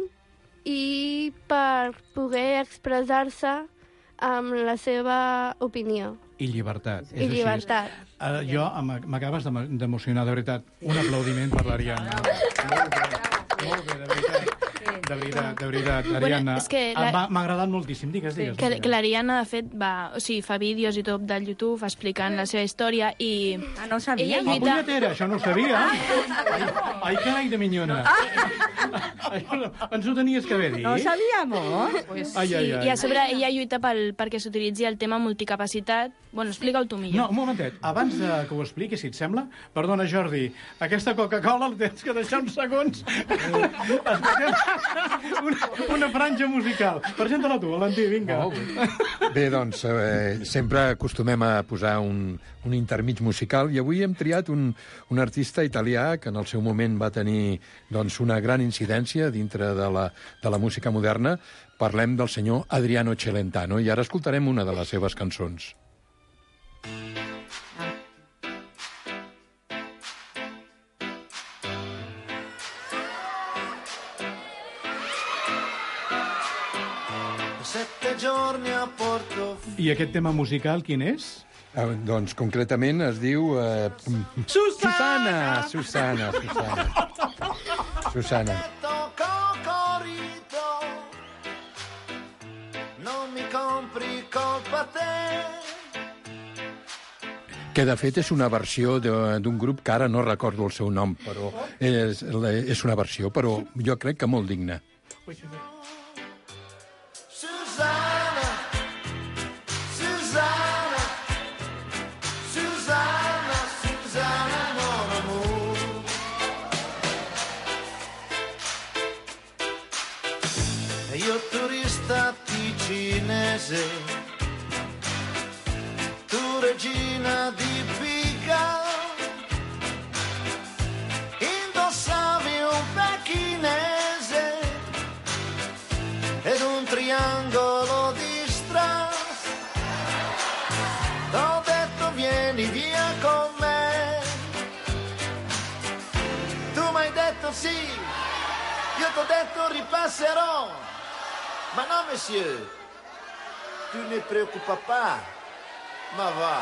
i per poder expressar-se amb la seva opinió. i llibertat. I llibertat. Uh, jo m'acabes d'emocionar, de veritat. Un aplaudiment per l'Ariadna. Molt bé, molt bé, de veritat. De veritat, de veritat, Ariadna. Bueno, és que la... M'ha agradat moltíssim, digues, digues. Que, que l'Ariadna, de fet, va, o sigui, fa vídeos i tot del YouTube explicant la seva història i... Ah, no ho sabia. Ah, punyetera, això no ho sabia. Ai, ai carai de minyona. Ens ho tenies que haver dit. No ho sabíamos. Pues, ai, ai, ai. I a sobre ella lluita pel, perquè s'utilitzi el tema multicapacitat. Bueno, explica-ho tu millor. No, un momentet. Abans de que ho expliqui, si et sembla, perdona, Jordi, aquesta Coca-Cola la tens que deixar uns segons. una, una franja musical. Presenta-la tu, Valentí, vinga. Oh, bé, doncs, eh, sempre acostumem a posar un, un intermig musical i avui hem triat un, un artista italià que en el seu moment va tenir doncs, una gran incidència dintre de la, de la música moderna. Parlem del senyor Adriano Celentano i ara escoltarem una de les seves cançons. I aquest tema musical, quin és? Eh, doncs, concretament, es diu... Eh, Susana! Susana, Susana, Susana. Susana. Que, de fet, és una versió d'un grup que ara no recordo el seu nom, però és, és una versió, però jo crec que molt digna. Io turista ticinese, tu regina di Pica, indossavi un pechinese ed un triangolo di strass. T'ho detto vieni via con me, tu m'hai detto sì, io t'ho detto ripasserò. Ma non, monsieur, tu ne preoccupa pas, ma va.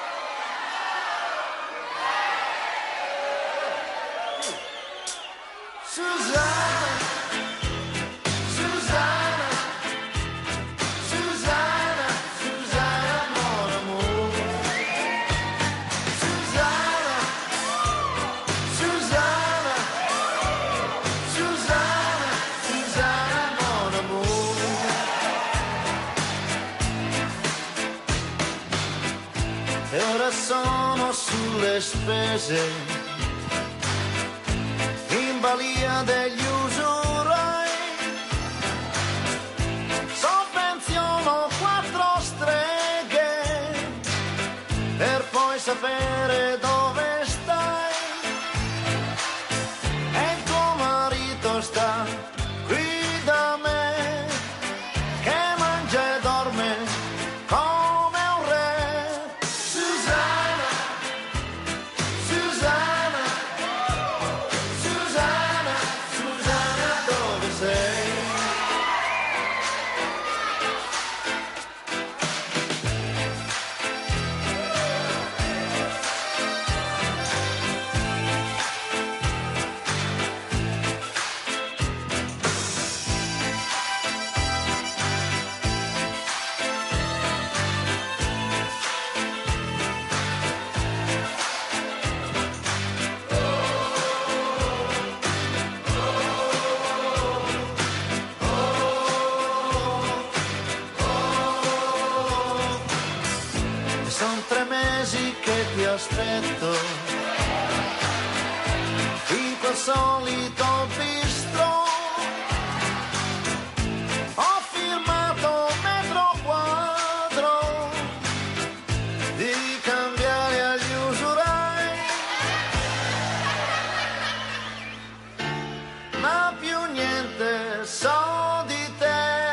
Susana, Susana, Susana, Susana, mon amour. Susana, Susana, Susana, Susana, mon amour. E ora sono sulle spese, in balia degli usurai, sovvenziono quattro streghe per poi sapere dove stai. E il tuo marito sta qui da me, che mangia e dorme come un re. Susana, Susana, Susana, Susana, dove sei? Sono tre mesi che ti aspetto in quel solito bistro. Ho firmato metro quadro di cambiare agli usurai, ma più niente so di te.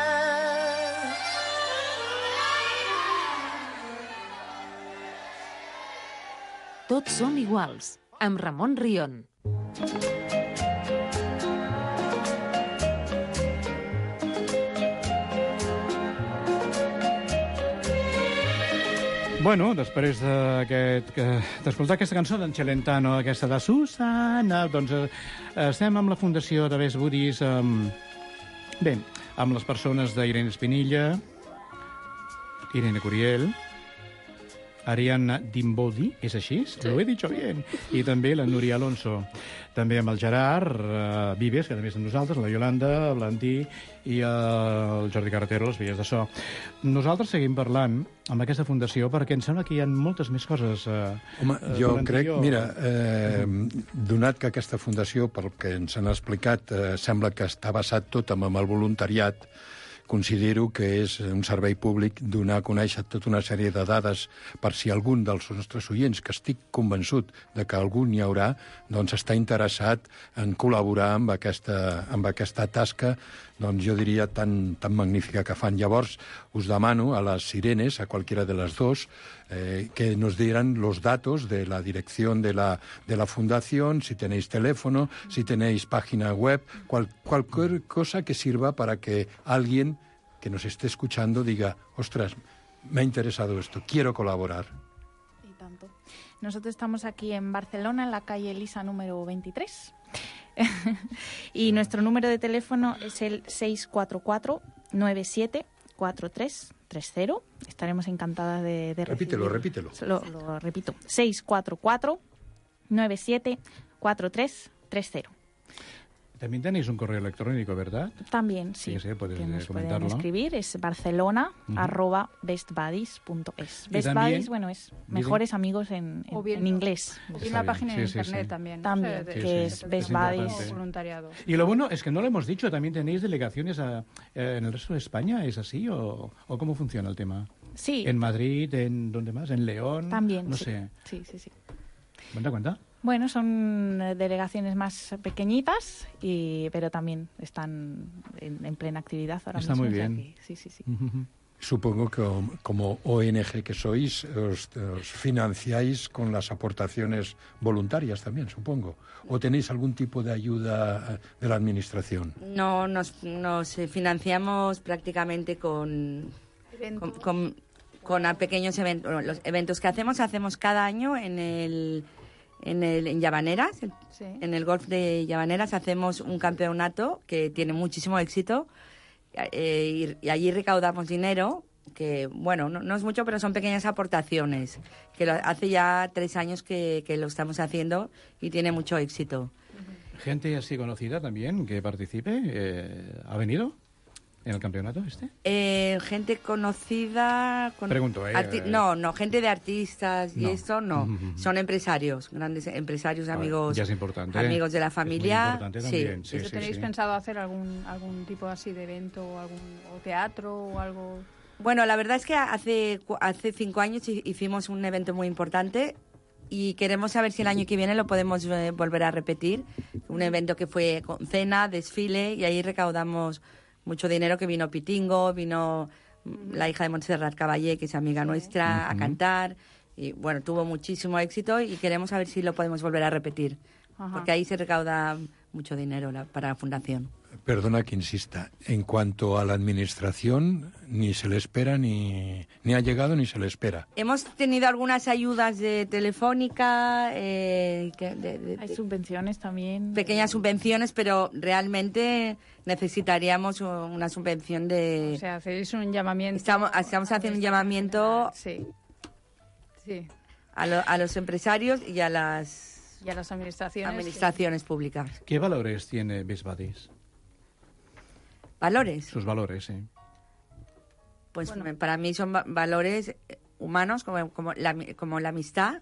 Tots som iguals, amb Ramon Rion. Bueno, després d'aquest, que- d'escoltar aquesta cançó d'en Celentano, aquesta de Susana, doncs eh, estem amb la Fundació de Best Buddies, amb, bé, amb les persones d'Irene Espinilla, Irene Curiel, Ariadna Dimbodi, és així? Sí. Lo he dicho bien. I també la Núria Alonso. També amb el Gerard uh, Vives, que també és amb nosaltres, la Yolanda, el Valentí i uh, el Jordi Carretero, les vies de so. Nosaltres seguim parlant amb aquesta fundació perquè em sembla que hi ha moltes més coses. Uh, Home, jo Valentí, crec, o... mira, eh, donat que aquesta fundació, pel que ens han explicat, eh, sembla que està basat tot amb el voluntariat, considero que és un servei públic donar a conèixer tota una sèrie de dades per si algun dels nostres oients, que estic convençut de que algun hi haurà, doncs està interessat en col·laborar amb aquesta, amb aquesta tasca, doncs jo diria tan, tan magnífica que fan. Llavors, us demano a les sirenes, a cualquiera de les dos, eh, que nos dieran los datos de la dirección de la, de la fundación, si tenéis teléfono, si tenéis página web, cual, cualquier cosa que sirva para que alguien que nos esté escuchando diga, ostras, me ha interesado esto, quiero colaborar. Y tanto. Nosotros estamos aquí en Barcelona, en la calle Elisa número veintitrés. Y nuestro número de teléfono es el seis cuatro cuatro, nueve siete, cuatro tres tres cero. Estaremos encantadas de, de Repítelo, recibir. repítelo. Lo, lo repito. seis cuatro cuatro, nueve siete, cuatro tres tres cero. También tenéis un correo electrónico, ¿verdad? También, sí. Sí, sí, puedes que eh, nos pueden comentarlo. escribir. Es barcelona, Ujú. arroba bestbuddies punto es. Y Best también- Buddies, bueno, es mejores amigos en, en, O bien- en inglés. O Está bien la bien. página Sí, en sí, internet sí. también. ¿no? También, O sea, de- que de- es de- Best de- Buddies. voluntariado. Y lo bueno es que no lo hemos dicho, también tenéis delegaciones a- eh, en el resto de España, ¿es así? ¿O, o cómo funciona el tema? Sí. ¿En Madrid? ¿En dónde más? ¿En León? También, No sí. sé. Sí, sí, sí. ¿Cuenta, cuenta? Bueno, son eh, delegaciones más pequeñitas, y, pero también están en, en plena actividad ahora Está mismo. muy o sea bien. que sí, sí, sí. Supongo que como O N G que sois, os, os financiáis con las aportaciones voluntarias también, supongo. ¿O tenéis algún tipo de ayuda de la administración? No, nos, nos eh, financiamos prácticamente con, con, con, con a pequeños eventos. Bueno, los eventos que hacemos, hacemos cada año en el en el en Llavaneras, en, Sí. en el golf de Llavaneras hacemos un campeonato que tiene muchísimo éxito, eh, y, y allí recaudamos dinero que, bueno, no, no es mucho, pero son pequeñas aportaciones, que lo, hace ya tres años que, que lo estamos haciendo y tiene mucho éxito. ¿Gente así conocida también que participe? Eh, ¿Ha venido en el campeonato este? Eh, gente conocida... con- Pregunto, ¿eh? arti- no, no, gente de artistas y No. esto no. Ujú. Son empresarios, grandes empresarios, Vale, amigos, ya es importante. amigos de la Es muy familia. importante también, sí, ¿Pero ¿Tenéis pensado hacer algún, algún tipo así de evento o, algún, o teatro o algo? Bueno, la verdad es que hace, cu- hace cinco años hi- hicimos un evento muy importante y queremos saber si el año que viene lo podemos eh, volver a repetir. Un evento que fue con cena, desfile, y ahí recaudamos mucho dinero, que vino Pitingo, vino mm, la hija de Montserrat Caballé, que es amiga nuestra, a Ujú. cantar. Y bueno, tuvo muchísimo éxito y queremos saber si lo podemos volver a repetir. Ajá. Porque ahí se recauda mucho dinero la- para la fundación. Perdona que insista, en cuanto a la administración, ni se le espera, ni, ni ha llegado, ni se le espera. Hemos tenido algunas ayudas de Telefónica, eh, que- de- de- Hay subvenciones también. pequeñas subvenciones, pero realmente necesitaríamos u- una subvención de... O sea, hacéis un llamamiento... Estamos, estamos haciendo un llamamiento Sí. Sí. a, lo- a los empresarios y a las Y a las administraciones. administraciones públicas. ¿Qué valores tiene Best Buddies? ¿Valores? Sus valores, sí. Pues me- para mí son va- valores eh, humanos como, como, la, como la amistad,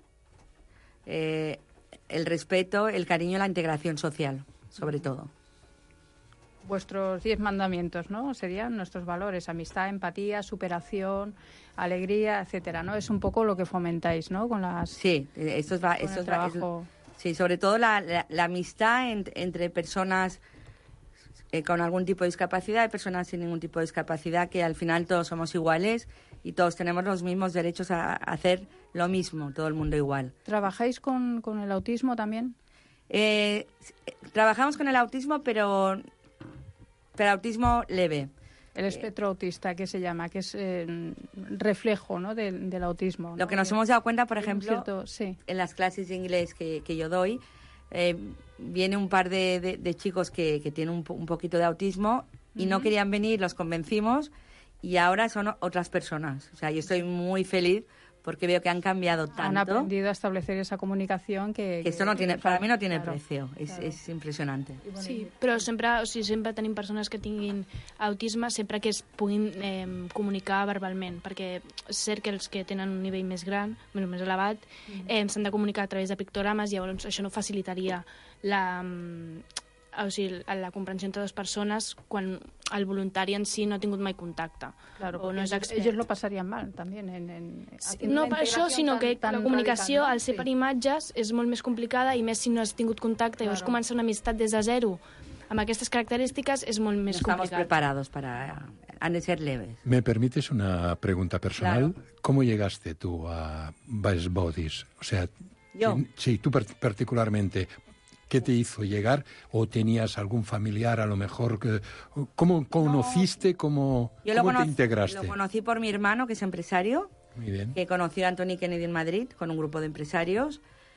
eh, el respeto, el cariño y la integración social, sobre todo. Vuestros diez mandamientos, ¿no? Serían nuestros valores: amistad, empatía, superación, alegría, etcétera, ¿no? Es un poco lo que fomentáis, ¿no? Con las... Sí, eh, esto es, va- con esto el es va- trabajo. es- sí, sobre todo la, la- la amistad en- entre personas eh, con algún tipo de discapacidad y personas sin ningún tipo de discapacidad, que al final todos somos iguales y todos tenemos los mismos derechos a, a hacer lo mismo, todo el mundo igual. ¿Trabajáis con, con el autismo también? Eh, s- eh, trabajamos con el autismo, pero, pero autismo leve. El espectro autista, que se llama, que es eh, reflejo, ¿no? del, del autismo, ¿no? Lo que nos hemos dado cuenta, por Un ejemplo, cierto- sí. en las clases de inglés que, que yo doy, eh, viene un par de, de, de chicos que, que tienen un, po- un poquito de autismo y no Ujú. querían venir, los convencimos y ahora son o- otras personas. O sea, yo estoy muy feliz porque veo que han cambiado tanto. Han aprendido a establecer esa comunicación que... que esto no tiene, para mí no tiene claro, precio, és, claro. és impressionante. Sí, però sempre, o sigui, sempre tenim persones que tinguin autisme sempre que es puguin eh, comunicar verbalment, perquè és cert que els que tenen un nivell més gran, més, més elevat, eh, s'han de comunicar a través de pictogrames, llavors això no facilitaria la, mm, o sigui, la comprensió entre dues persones quan el voluntari en si no ha tingut mai contacte. Claro, o no és ellos, expert. ellos lo pasarían mal también. En, en, No per això, sinó que tan, la comunicació, radical, ¿no? al ser per imatges, és molt més complicada i més si no has tingut contacte i vas Claro. començar una amistat des de zero amb aquestes característiques és molt més No estamos complicat. preparados para... Han de ser leves. ¿Me permites una pregunta personal? Claro. ¿Cómo llegaste tú a Best Bodies? O sea, Yo. ¿quién- sí, tú per- particularmente. ¿Qué te hizo llegar? ¿O tenías algún familiar a lo mejor? Que, ¿Cómo conociste? ¿Cómo, Yo lo, cómo te conocí, integraste? lo conocí por mi hermano, que es empresario, Muy bien. que conoció a Anthony Kennedy en Madrid con un grupo de empresarios.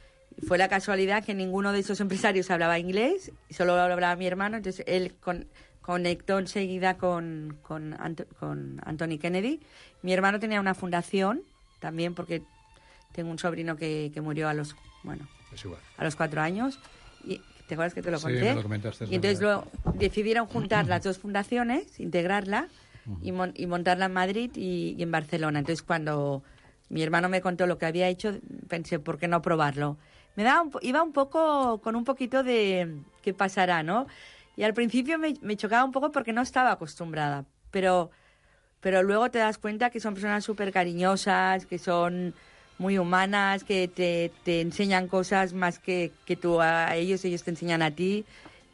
Y fue la casualidad que ninguno de esos empresarios hablaba inglés, y solo hablaba mi hermano, entonces él con- conectó enseguida con, con, Anto- con Anthony Kennedy. Mi hermano tenía una fundación también, porque tengo un sobrino que, que murió a los, bueno, Es igual. a los cuatro años. Y, ¿te acuerdas que te lo Sí, conté? me lo comentaste, es y entonces verdad. luego decidieron juntar las dos fundaciones, integrarla y, mon- y montarla en Madrid y, y en Barcelona. Entonces cuando mi hermano me contó lo que había hecho, pensé, ¿por qué no probarlo? Me daba un po- iba un poco con un poquito de qué pasará, ¿no? Y al principio me, me chocaba un poco porque no estaba acostumbrada, pero, pero luego te das cuenta que son personas súper cariñosas, que son muy humanas, que te, te enseñan cosas más que, que tú a ellos, ellos te enseñan a ti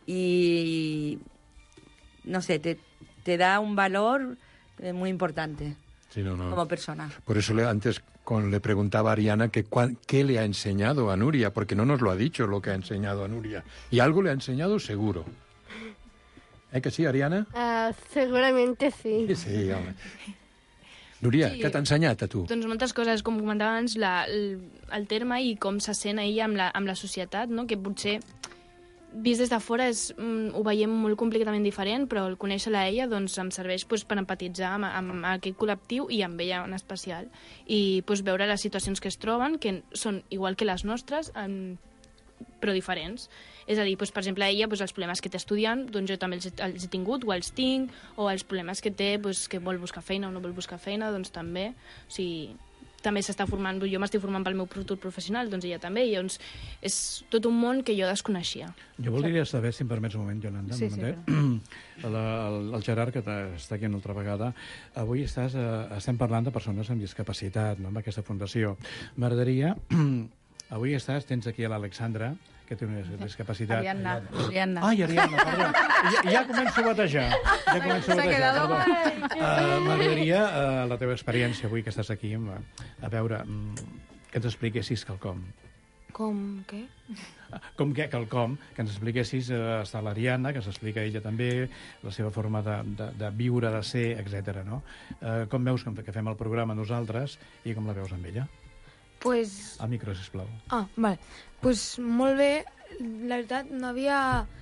y no sé, te, te da un valor eh, muy importante Sí, no, no. como persona. Por eso le, antes con, le preguntaba a Ariana que cuál- qué le ha enseñado a Nuria, porque no nos lo ha dicho lo que ha enseñado a Nuria. Y algo le ha enseñado seguro. ¿Eh que sí, Ariana? Ah, seguramente sí. Sí, sí, home. Núria, Sí. què t'ha ensenyat a tu? Doncs moltes coses, com comentava abans, la, el, el terme i com se sent ella amb la, amb la societat, no? Que potser vist des de fora és, mm, ho veiem molt completament diferent, però el conèixer-la a ella doncs, em serveix doncs, per empatitzar amb, amb aquest col·lectiu i amb ella en especial. I doncs, veure les situacions que es troben, que són igual que les nostres, en, però diferents. És a dir, doncs, per exemple, ella, doncs, els problemes que té estudiant, doncs jo també els, he- els he tingut o els tinc, o els problemes que té, doncs, que vol buscar feina o no vol buscar feina, doncs també. O sigui, també s'està formant, jo m'estic formant pel meu futur professional, doncs ella també, i llavors és tot un món que jo desconeixia. Jo voldria saber, si em permets un moment, Yolanda, Sí, un sí, momentet. El, el, el Gerard, que t'ha- està aquí una altra vegada, avui estàs, eh, estem parlant de persones amb discapacitat, no?, amb aquesta fundació. M'agradaria... Avui estàs, tens aquí a l'Alexandra, que té una discapacitat. Ariadna. Ariadna. Ai, Ariadna, perdó. Ja, ja començo a batejar. Ja començo a S'ha batejar, quedado perdó. mal. Uh, M'agradaria uh, la teva experiència avui que estàs aquí, amb, a veure, mm, que ens expliquessis quelcom. Com, què? Com que quelcom, que ens expliquessis, uh, està l'Ariadna, que s'explica ella també, la seva forma de, de, de viure, de ser, etcètera. No? Uh, com veus que, que fem el programa nosaltres i com la veus amb ella? Pues... Al micro, sisplau. Ah, vale. Pues molt bé. La veritat, no havia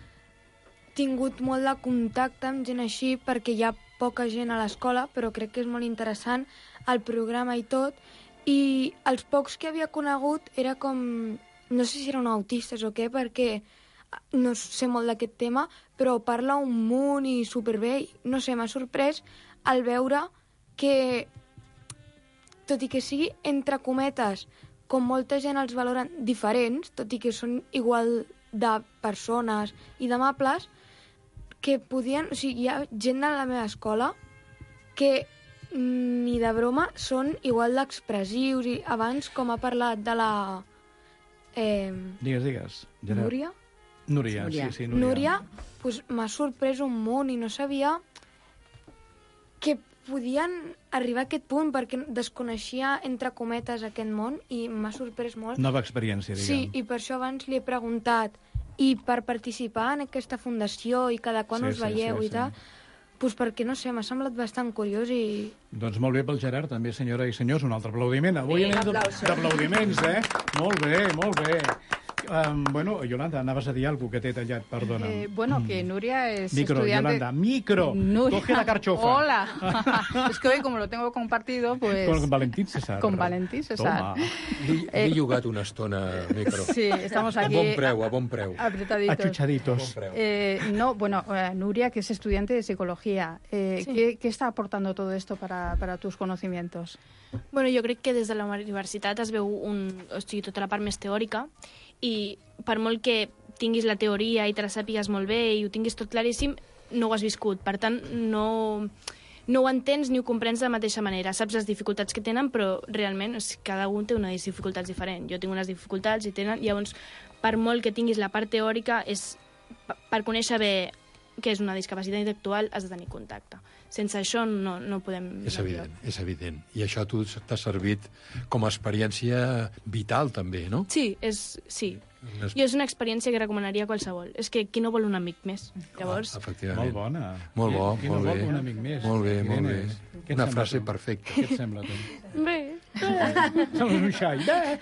tingut molt de contacte amb gent així perquè hi ha poca gent a l'escola, però crec que és molt interessant el programa i tot. I els pocs que havia conegut era com... No sé si eren autistes o què, perquè no sé molt d'aquest tema, però parla un munt i superbé. No sé, m'ha sorprès al veure que, tot i que sigui entre cometes, com molta gent els valoren diferents, tot i que són igual de persones i d'amables, que podien... O sigui, hi ha gent de la meva escola que ni de broma són igual d'expressius i abans, com ha parlat de la... Eh, Digues, digues. Gerard. Núria? Núria, sí, sí, Núria. Núria, pues, m'ha sorprès un munt i no sabia que podien arribar a aquest punt perquè desconeixia, entre cometes, aquest món i m'ha sorprès molt. Nova experiència, diguem. Sí, i per això abans li he preguntat i per participar en aquesta fundació i cada quan Sí, us sí, veieu sí, i sí. tal, pues perquè, no sé, m'ha semblat bastant curiós i... Doncs molt bé pel Gerard, també, senyora i senyors, un altre aplaudiment. Avui Sí, anem aplausos. d'aplaudiments, eh? Molt bé, molt bé. Um, bueno, Yolanda, anaves a dir alguna cosa que t'he tallat, perdona. Eh, bueno, que Nuria es Micro, estudiante... Yolanda, micro. Nuria. Coge la carchofa. Hola. Es que hoy, como lo tengo compartido, pues... Con Valentín César. Con Valentín César. Toma. Li, Eh, li he llogat una estona, micro. Sí, estamos aquí... A bon preu, a bon preu. Apretaditos. Achuchaditos. Eh, no, bueno, eh, Nuria, que es estudiante de psicología, eh, Sí. ¿qué, ¿qué está aportando todo esto para, para tus conocimientos? Bueno, jo crec que des de la universitat es veu un, o sigui, tota la part més teòrica i per molt que tinguis la teoria i te la sàpigues molt bé i ho tinguis tot claríssim, no ho has viscut. Per tant, no, no ho entens ni ho comprens de la mateixa manera. Saps les dificultats que tenen, però realment és, cada un té unes dificultats diferents. Jo tinc unes dificultats i tenen... Llavors, per molt que tinguis la part teòrica, és, per conèixer bé què és una discapacitat intel·lectual, has de tenir contacte. Sense això no, no podem... És evident, és evident. I això a tu t'ha servit com a experiència vital, també, no? Sí, és, sí. Les- Jo és una experiència que recomanaria a qualsevol. És que qui no vol un amic més? Llavors... Efectivament. Molt bona. Molt bo, Qui no molt vol bé. un amic més? Molt bé, molt bé. Irene, què et Una sembla, frase tu? perfecta. Què et sembla, tu? Bé. Som un xai. Bé.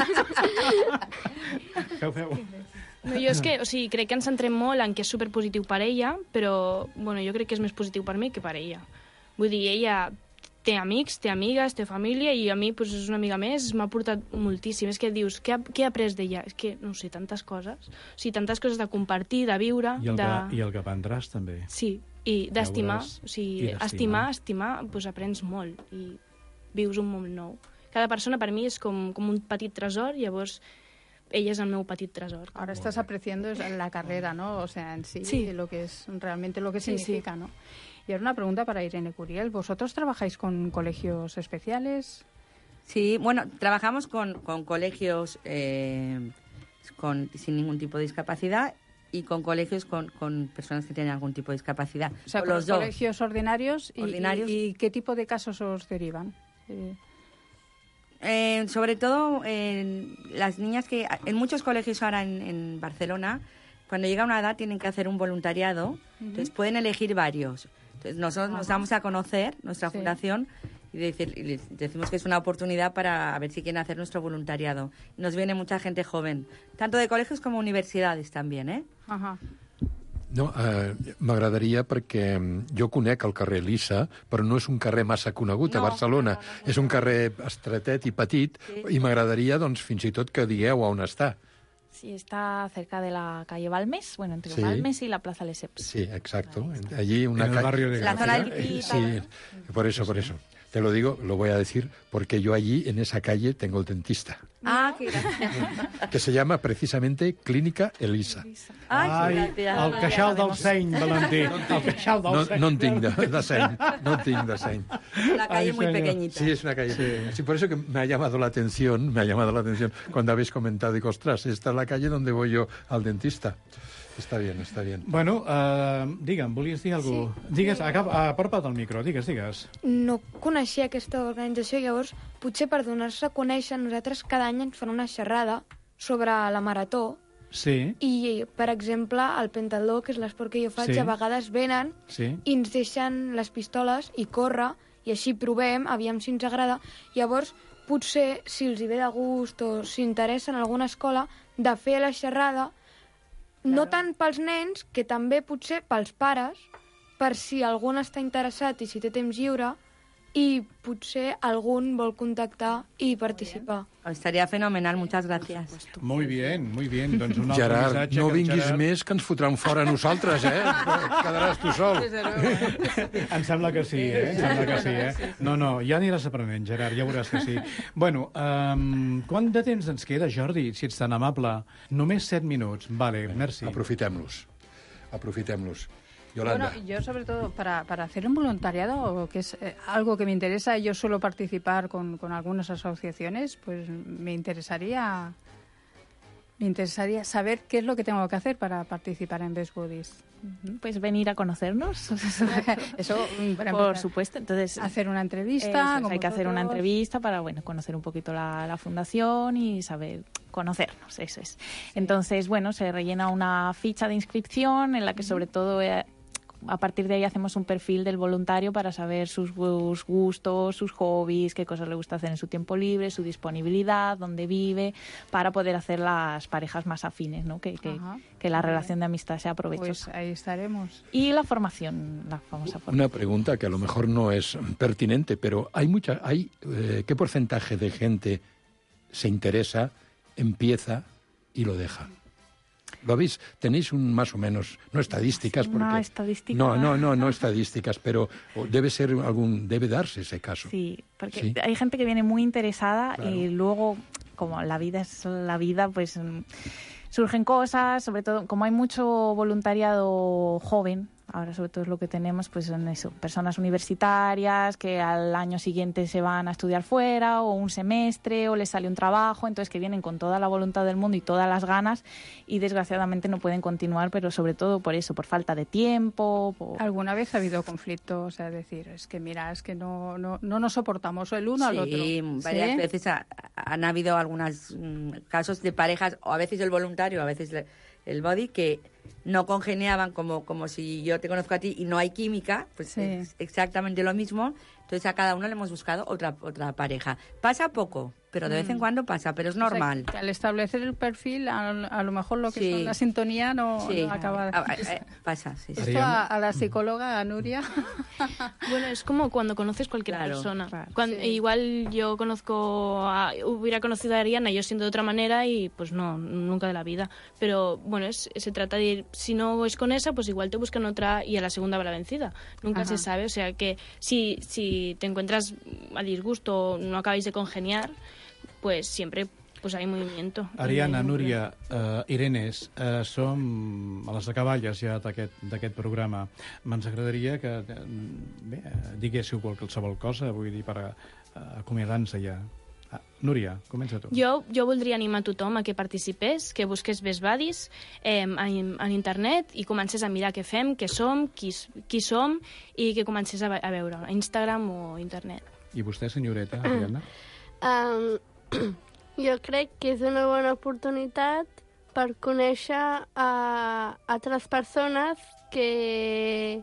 Feu, feu. No, jo és que, o sigui, crec que ens centrem molt en que és superpositiu per ella, però, bueno, jo crec que és més positiu per mi que per ella. Vull dir, ella té amics, té amigues, té família, i a mi, pues, és una amiga més, m'ha portat moltíssim. És que dius, què, ha- què he après d'ella? És que, no ho sé, tantes coses. O sigui, tantes coses de compartir, de viure, I el, de... que, I el que aprendràs, també. Sí, i d'estimar. veuràs. O sigui, I d'estimar. estimar, estimar, doncs aprens molt i vius un món nou. Cada persona per mi és com, com un petit tresor, llavors ella es el meu petit tresor. Ahora estás apreciando es la carrera, ¿no? O sea, en sí, Sí. lo que es realmente lo que Sí, significa, ¿no? Y ahora una pregunta para Irene Curiel. ¿Vosotros trabajáis con colegios especiales? Sí, bueno, trabajamos con, con colegios eh, con, sin ningún tipo de discapacidad y con colegios con, con personas que tienen algún tipo de discapacidad. O sea, Con con los los dos. colegios ordinarios y, Ordinarios. y- y qué tipo de casos os derivan. Eh, Eh, sobre todo en las niñas que en muchos colegios ahora en, en Barcelona, cuando llega una edad tienen que hacer un voluntariado, entonces pueden elegir varios. Entonces nosotros nos damos a conocer nuestra Sí. fundación y, decir- y les decimos que es una oportunidad para a ver si quieren hacer nuestro voluntariado. Nos viene mucha gente joven, tanto de colegios como universidades también, ¿eh? Ajá. No, eh, m'agradaria perquè mm, jo conec el carrer Lissa, però no és un carrer massa conegut a No, Barcelona. no, no, no. És un carrer estretet i petit, Sí. i m'agradaria, doncs, fins i tot que digueu on està. Sí, está cerca de la calle Balmes, bueno, entre Sí. Balmes y la Plaza Lesseps. Sí, exacto. Allí una En el ca- barrio de La Gracia. zona del Eh, Pita. Sí, por eso, por eso. Te lo digo, lo voy a decir, porque yo allí, en esa calle, tengo el dentista, Ah, qué gracia. que se llama precisamente Clínica Elisa. Ay, qué Ai, gracia. el queixal del seny, Valentí. El queixal del No, seny. no en tinc de, de seny, no en tinc de seny. Una calle Ay, muy señor. pequeñita. Sí, es una calle. Sí. por eso que me ha llamado la atención, me ha llamado la atención cuando habéis comentado, digo, ostras, esta es la calle donde voy yo al dentista. Está bien, está bien. Bueno, uh, digue'm, volies dir alguna cosa? Digues, acaba, apropa't al micro, digues, digues. No coneixia aquesta organització, llavors potser per donar-se a conèixer nosaltres cada any ens fan una xerrada sobre la marató Sí, i, per exemple, el pentatló, que és l'esport que jo faig, Sí. a vegades venen sí. i ens deixen les pistoles i córrer, i així provem, aviam si ens agrada. Llavors, potser, si els hi ve de gust o si interessa en alguna escola, de fer la xerrada, no tant pels nens, que també potser pels pares, per si algun està interessat i si té temps lliure, i potser algun vol contactar i participar. Estaría fenomenal, muchas gracias. Muy bien, muy bien. Doncs un altre Gerard, missatge no que el vinguis Gerard... més, que ens fotran fora a nosaltres, eh? Quedaràs tu sol. Em sembla que sí, eh? Em sembla que sí, eh? No, no, ja aniràs aprenent, Gerard, ja veuràs que sí. Bueno, um, quant de temps ens queda, Jordi, si ets tan amable? Només set minuts. Vale, merci. Aprofitem-los. Aprofitem-los. Yolanda. Bueno, yo sobre todo para, para hacer un voluntariado, que es eh, algo que me interesa, yo suelo participar con, con algunas asociaciones, pues me interesaría me interesaría saber qué es lo que tengo que hacer para participar en Best Buddies. Pues venir a conocernos. Eso, para por empezar. supuesto. Entonces, Hacer una eso entrevista. es, con hay que hacer una vosotros. entrevista para, bueno, conocer un poquito la, la fundación y saber conocernos, eso es. Entonces, bueno, se rellena una ficha de inscripción en la que sobre todo eh, a partir de ahí hacemos un perfil del voluntario para saber sus gustos, sus hobbies, qué cosas le gusta hacer en su tiempo libre, su disponibilidad, dónde vive, para poder hacer las parejas más afines, ¿no? Que, que, que la relación de amistad sea provechosa. Pues ahí estaremos. Y la formación, la famosa formación. Una pregunta que a lo mejor no es pertinente, pero hay mucha, hay eh, ¿qué porcentaje de gente se interesa, empieza y lo deja? ¿Lo habéis? Tenéis un más o menos, no estadísticas, porque no estadística. no, no, no, no estadísticas, pero debe ser algún, debe darse ese caso. Sí, porque ¿Sí? hay gente que viene muy interesada, claro, y luego, como la vida es la vida, pues surgen cosas, sobre todo como hay mucho voluntariado joven. Ahora sobre todo es lo que tenemos, pues son eso, personas universitarias que al año siguiente se van a estudiar fuera, o un semestre, o les sale un trabajo, entonces que vienen con toda la voluntad del mundo y todas las ganas, y desgraciadamente no pueden continuar, pero sobre todo por eso, por falta de tiempo. Por... ¿Alguna vez ha habido conflicto? O sea, decir, es que mira, es que no, no, no nos soportamos el uno sí, al otro. Sí, varias veces ha, han habido algunos mm, casos de parejas, o a veces el voluntario, a veces el, el body, que no congeniaban, como, como si yo te conozco a ti y no hay química, pues sí, es exactamente lo mismo. Entonces a cada uno le hemos buscado otra otra pareja. Pasa poco, pero de vez en cuando pasa, pero es normal. O sea, que al establecer el perfil, a, a lo mejor lo que sí, son la sintonía no, sí, no acaba de... A, a, a, pasa, sí. Esto a, a la psicóloga, a Nuria. Bueno, es como cuando conoces cualquier claro, persona. Claro, cuando, sí. Igual yo conozco, a, hubiera conocido a Ariana, yo siendo de otra manera, y pues no, nunca de la vida. Pero bueno, es, se trata de ir, si no es con esa, pues igual te buscan otra y a la segunda va la vencida. Nunca Ajá. se sabe, o sea que si, si te encuentras a disgusto, no acabáis de congeniar, pues siempre pues hay movimiento. Ariana, Núria, uh, Irenes, uh, som a les acaballes ja d'aquest programa. Ens agradaria que bé, diguéssiu qualsevol cosa, vull dir, per uh, acomiadar-nos ja. Ah, Núria, comença tu. Jo, jo voldria animar tothom a que participés, que busqués Best Buddies eh, en, en internet i comencés a mirar què fem, què som, qui, qui som, i que comencés a, a veure a Instagram o internet. I vostè, senyoreta, Ariana? Um, jo crec que és una bona oportunitat per conèixer a altres persones que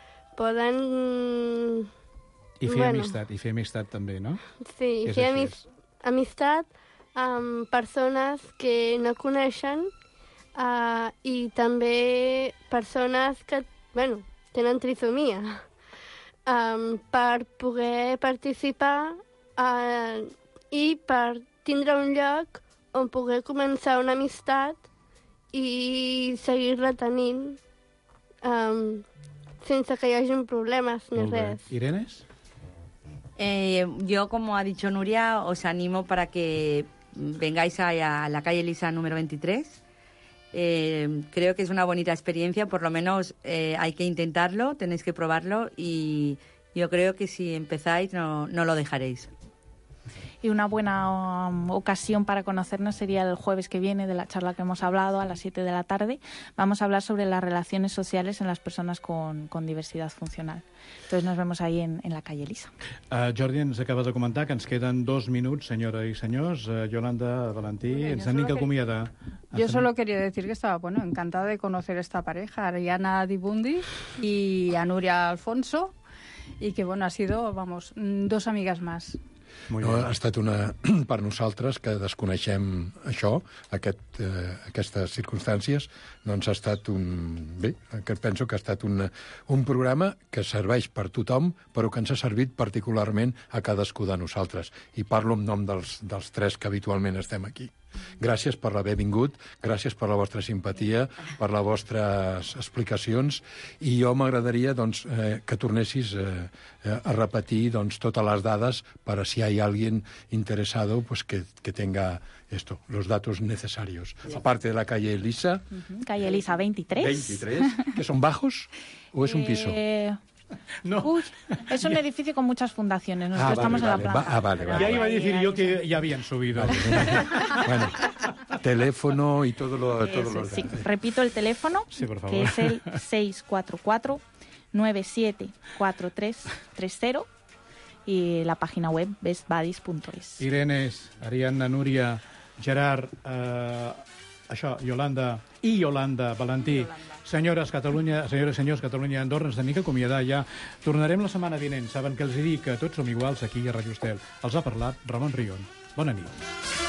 poden... I fer bueno, amistat, i fer amistat també, no? Sí, i és fer així, amis amistat amb persones que no coneixen uh, i també persones que, bueno, tenen trisomia. Um, per poder participar uh, i per tindre un lloc on poder començar una amistat i seguir-la tenint um, sense que hi hagi problemes ni Molt bé. res. Irenes? Eh, yo, como ha dicho Nuria, os animo para que vengáis a, a la calle Elisa número veintitrés. Eh, creo que es una bonita experiencia, por lo menos eh, hay que intentarlo, tenéis que probarlo, y yo creo que si empezáis no, no lo dejaréis. Y una buena um, ocasión para conocernos sería el jueves que viene, de la charla que hemos hablado, a las siete de la tarde. Vamos a hablar sobre las relaciones sociales en las personas con, con diversidad funcional. Entonces nos vemos ahí en, en la calle Elisa. Uh, Jordi ens acaba de comentar que ens queden dos minuts, senyora i senyors. Uh, Yolanda, Valentí, Bien, ens yo tenim solo que que- acomiadar. Yo Ens solo quería decir que estaba, bueno, encantada de conocer esta pareja, Ariana Dibundi y a Nuria Alfonso, y que, bueno, ha sido, vamos, mm, dos amigas más. No, ha estat una, per nosaltres, que desconeixem això, aquest, eh, aquestes circumstàncies, doncs ha estat un... Bé, que penso que ha estat un, un programa que serveix per tothom, però que ens ha servit particularment a cadascú de nosaltres. I parlo en nom dels, dels tres que habitualment estem aquí. Gràcies per haver vingut, gràcies per la vostra simpatia, per les vostres explicacions, i jo m'agradaria doncs, eh, que tornessis eh, a repetir doncs, totes les dades para si hay alguien interesado pues, que, que tenga esto, los datos necesarios. Aparte de la calle Elisa, Uh-huh. Calle Elisa veintitrés. veintitrés, ¿que son bajos o es un piso? Eh, No. Uy, es un edificio con muchas fundaciones. Nosotros Ah, vale, estamos vale, en la va- planta. ah, vale, vale. Ja iba a Ahí, decir ahí, yo que ya habían subido. Bueno, teléfono y todo lo, todos Eso, los sí. datos. Repito el teléfono, Sí, por favor. que es el seis cuatro cuatro, nueve siete cuatro tres tres cero, y la página web best buddies punto es. Irenes, Ariadna, Núria, Gerard, eh, això, Yolanda i Yolanda Valentí. Senyores Catalunya, senyores i senyors, Catalunya i Andorra, ens tenim que acomiadar ja. Tornarem la setmana vinent. Saben que els hi dic que tots som iguals aquí a Radio Estel. Els ha parlat Ramon Rion. Bona nit.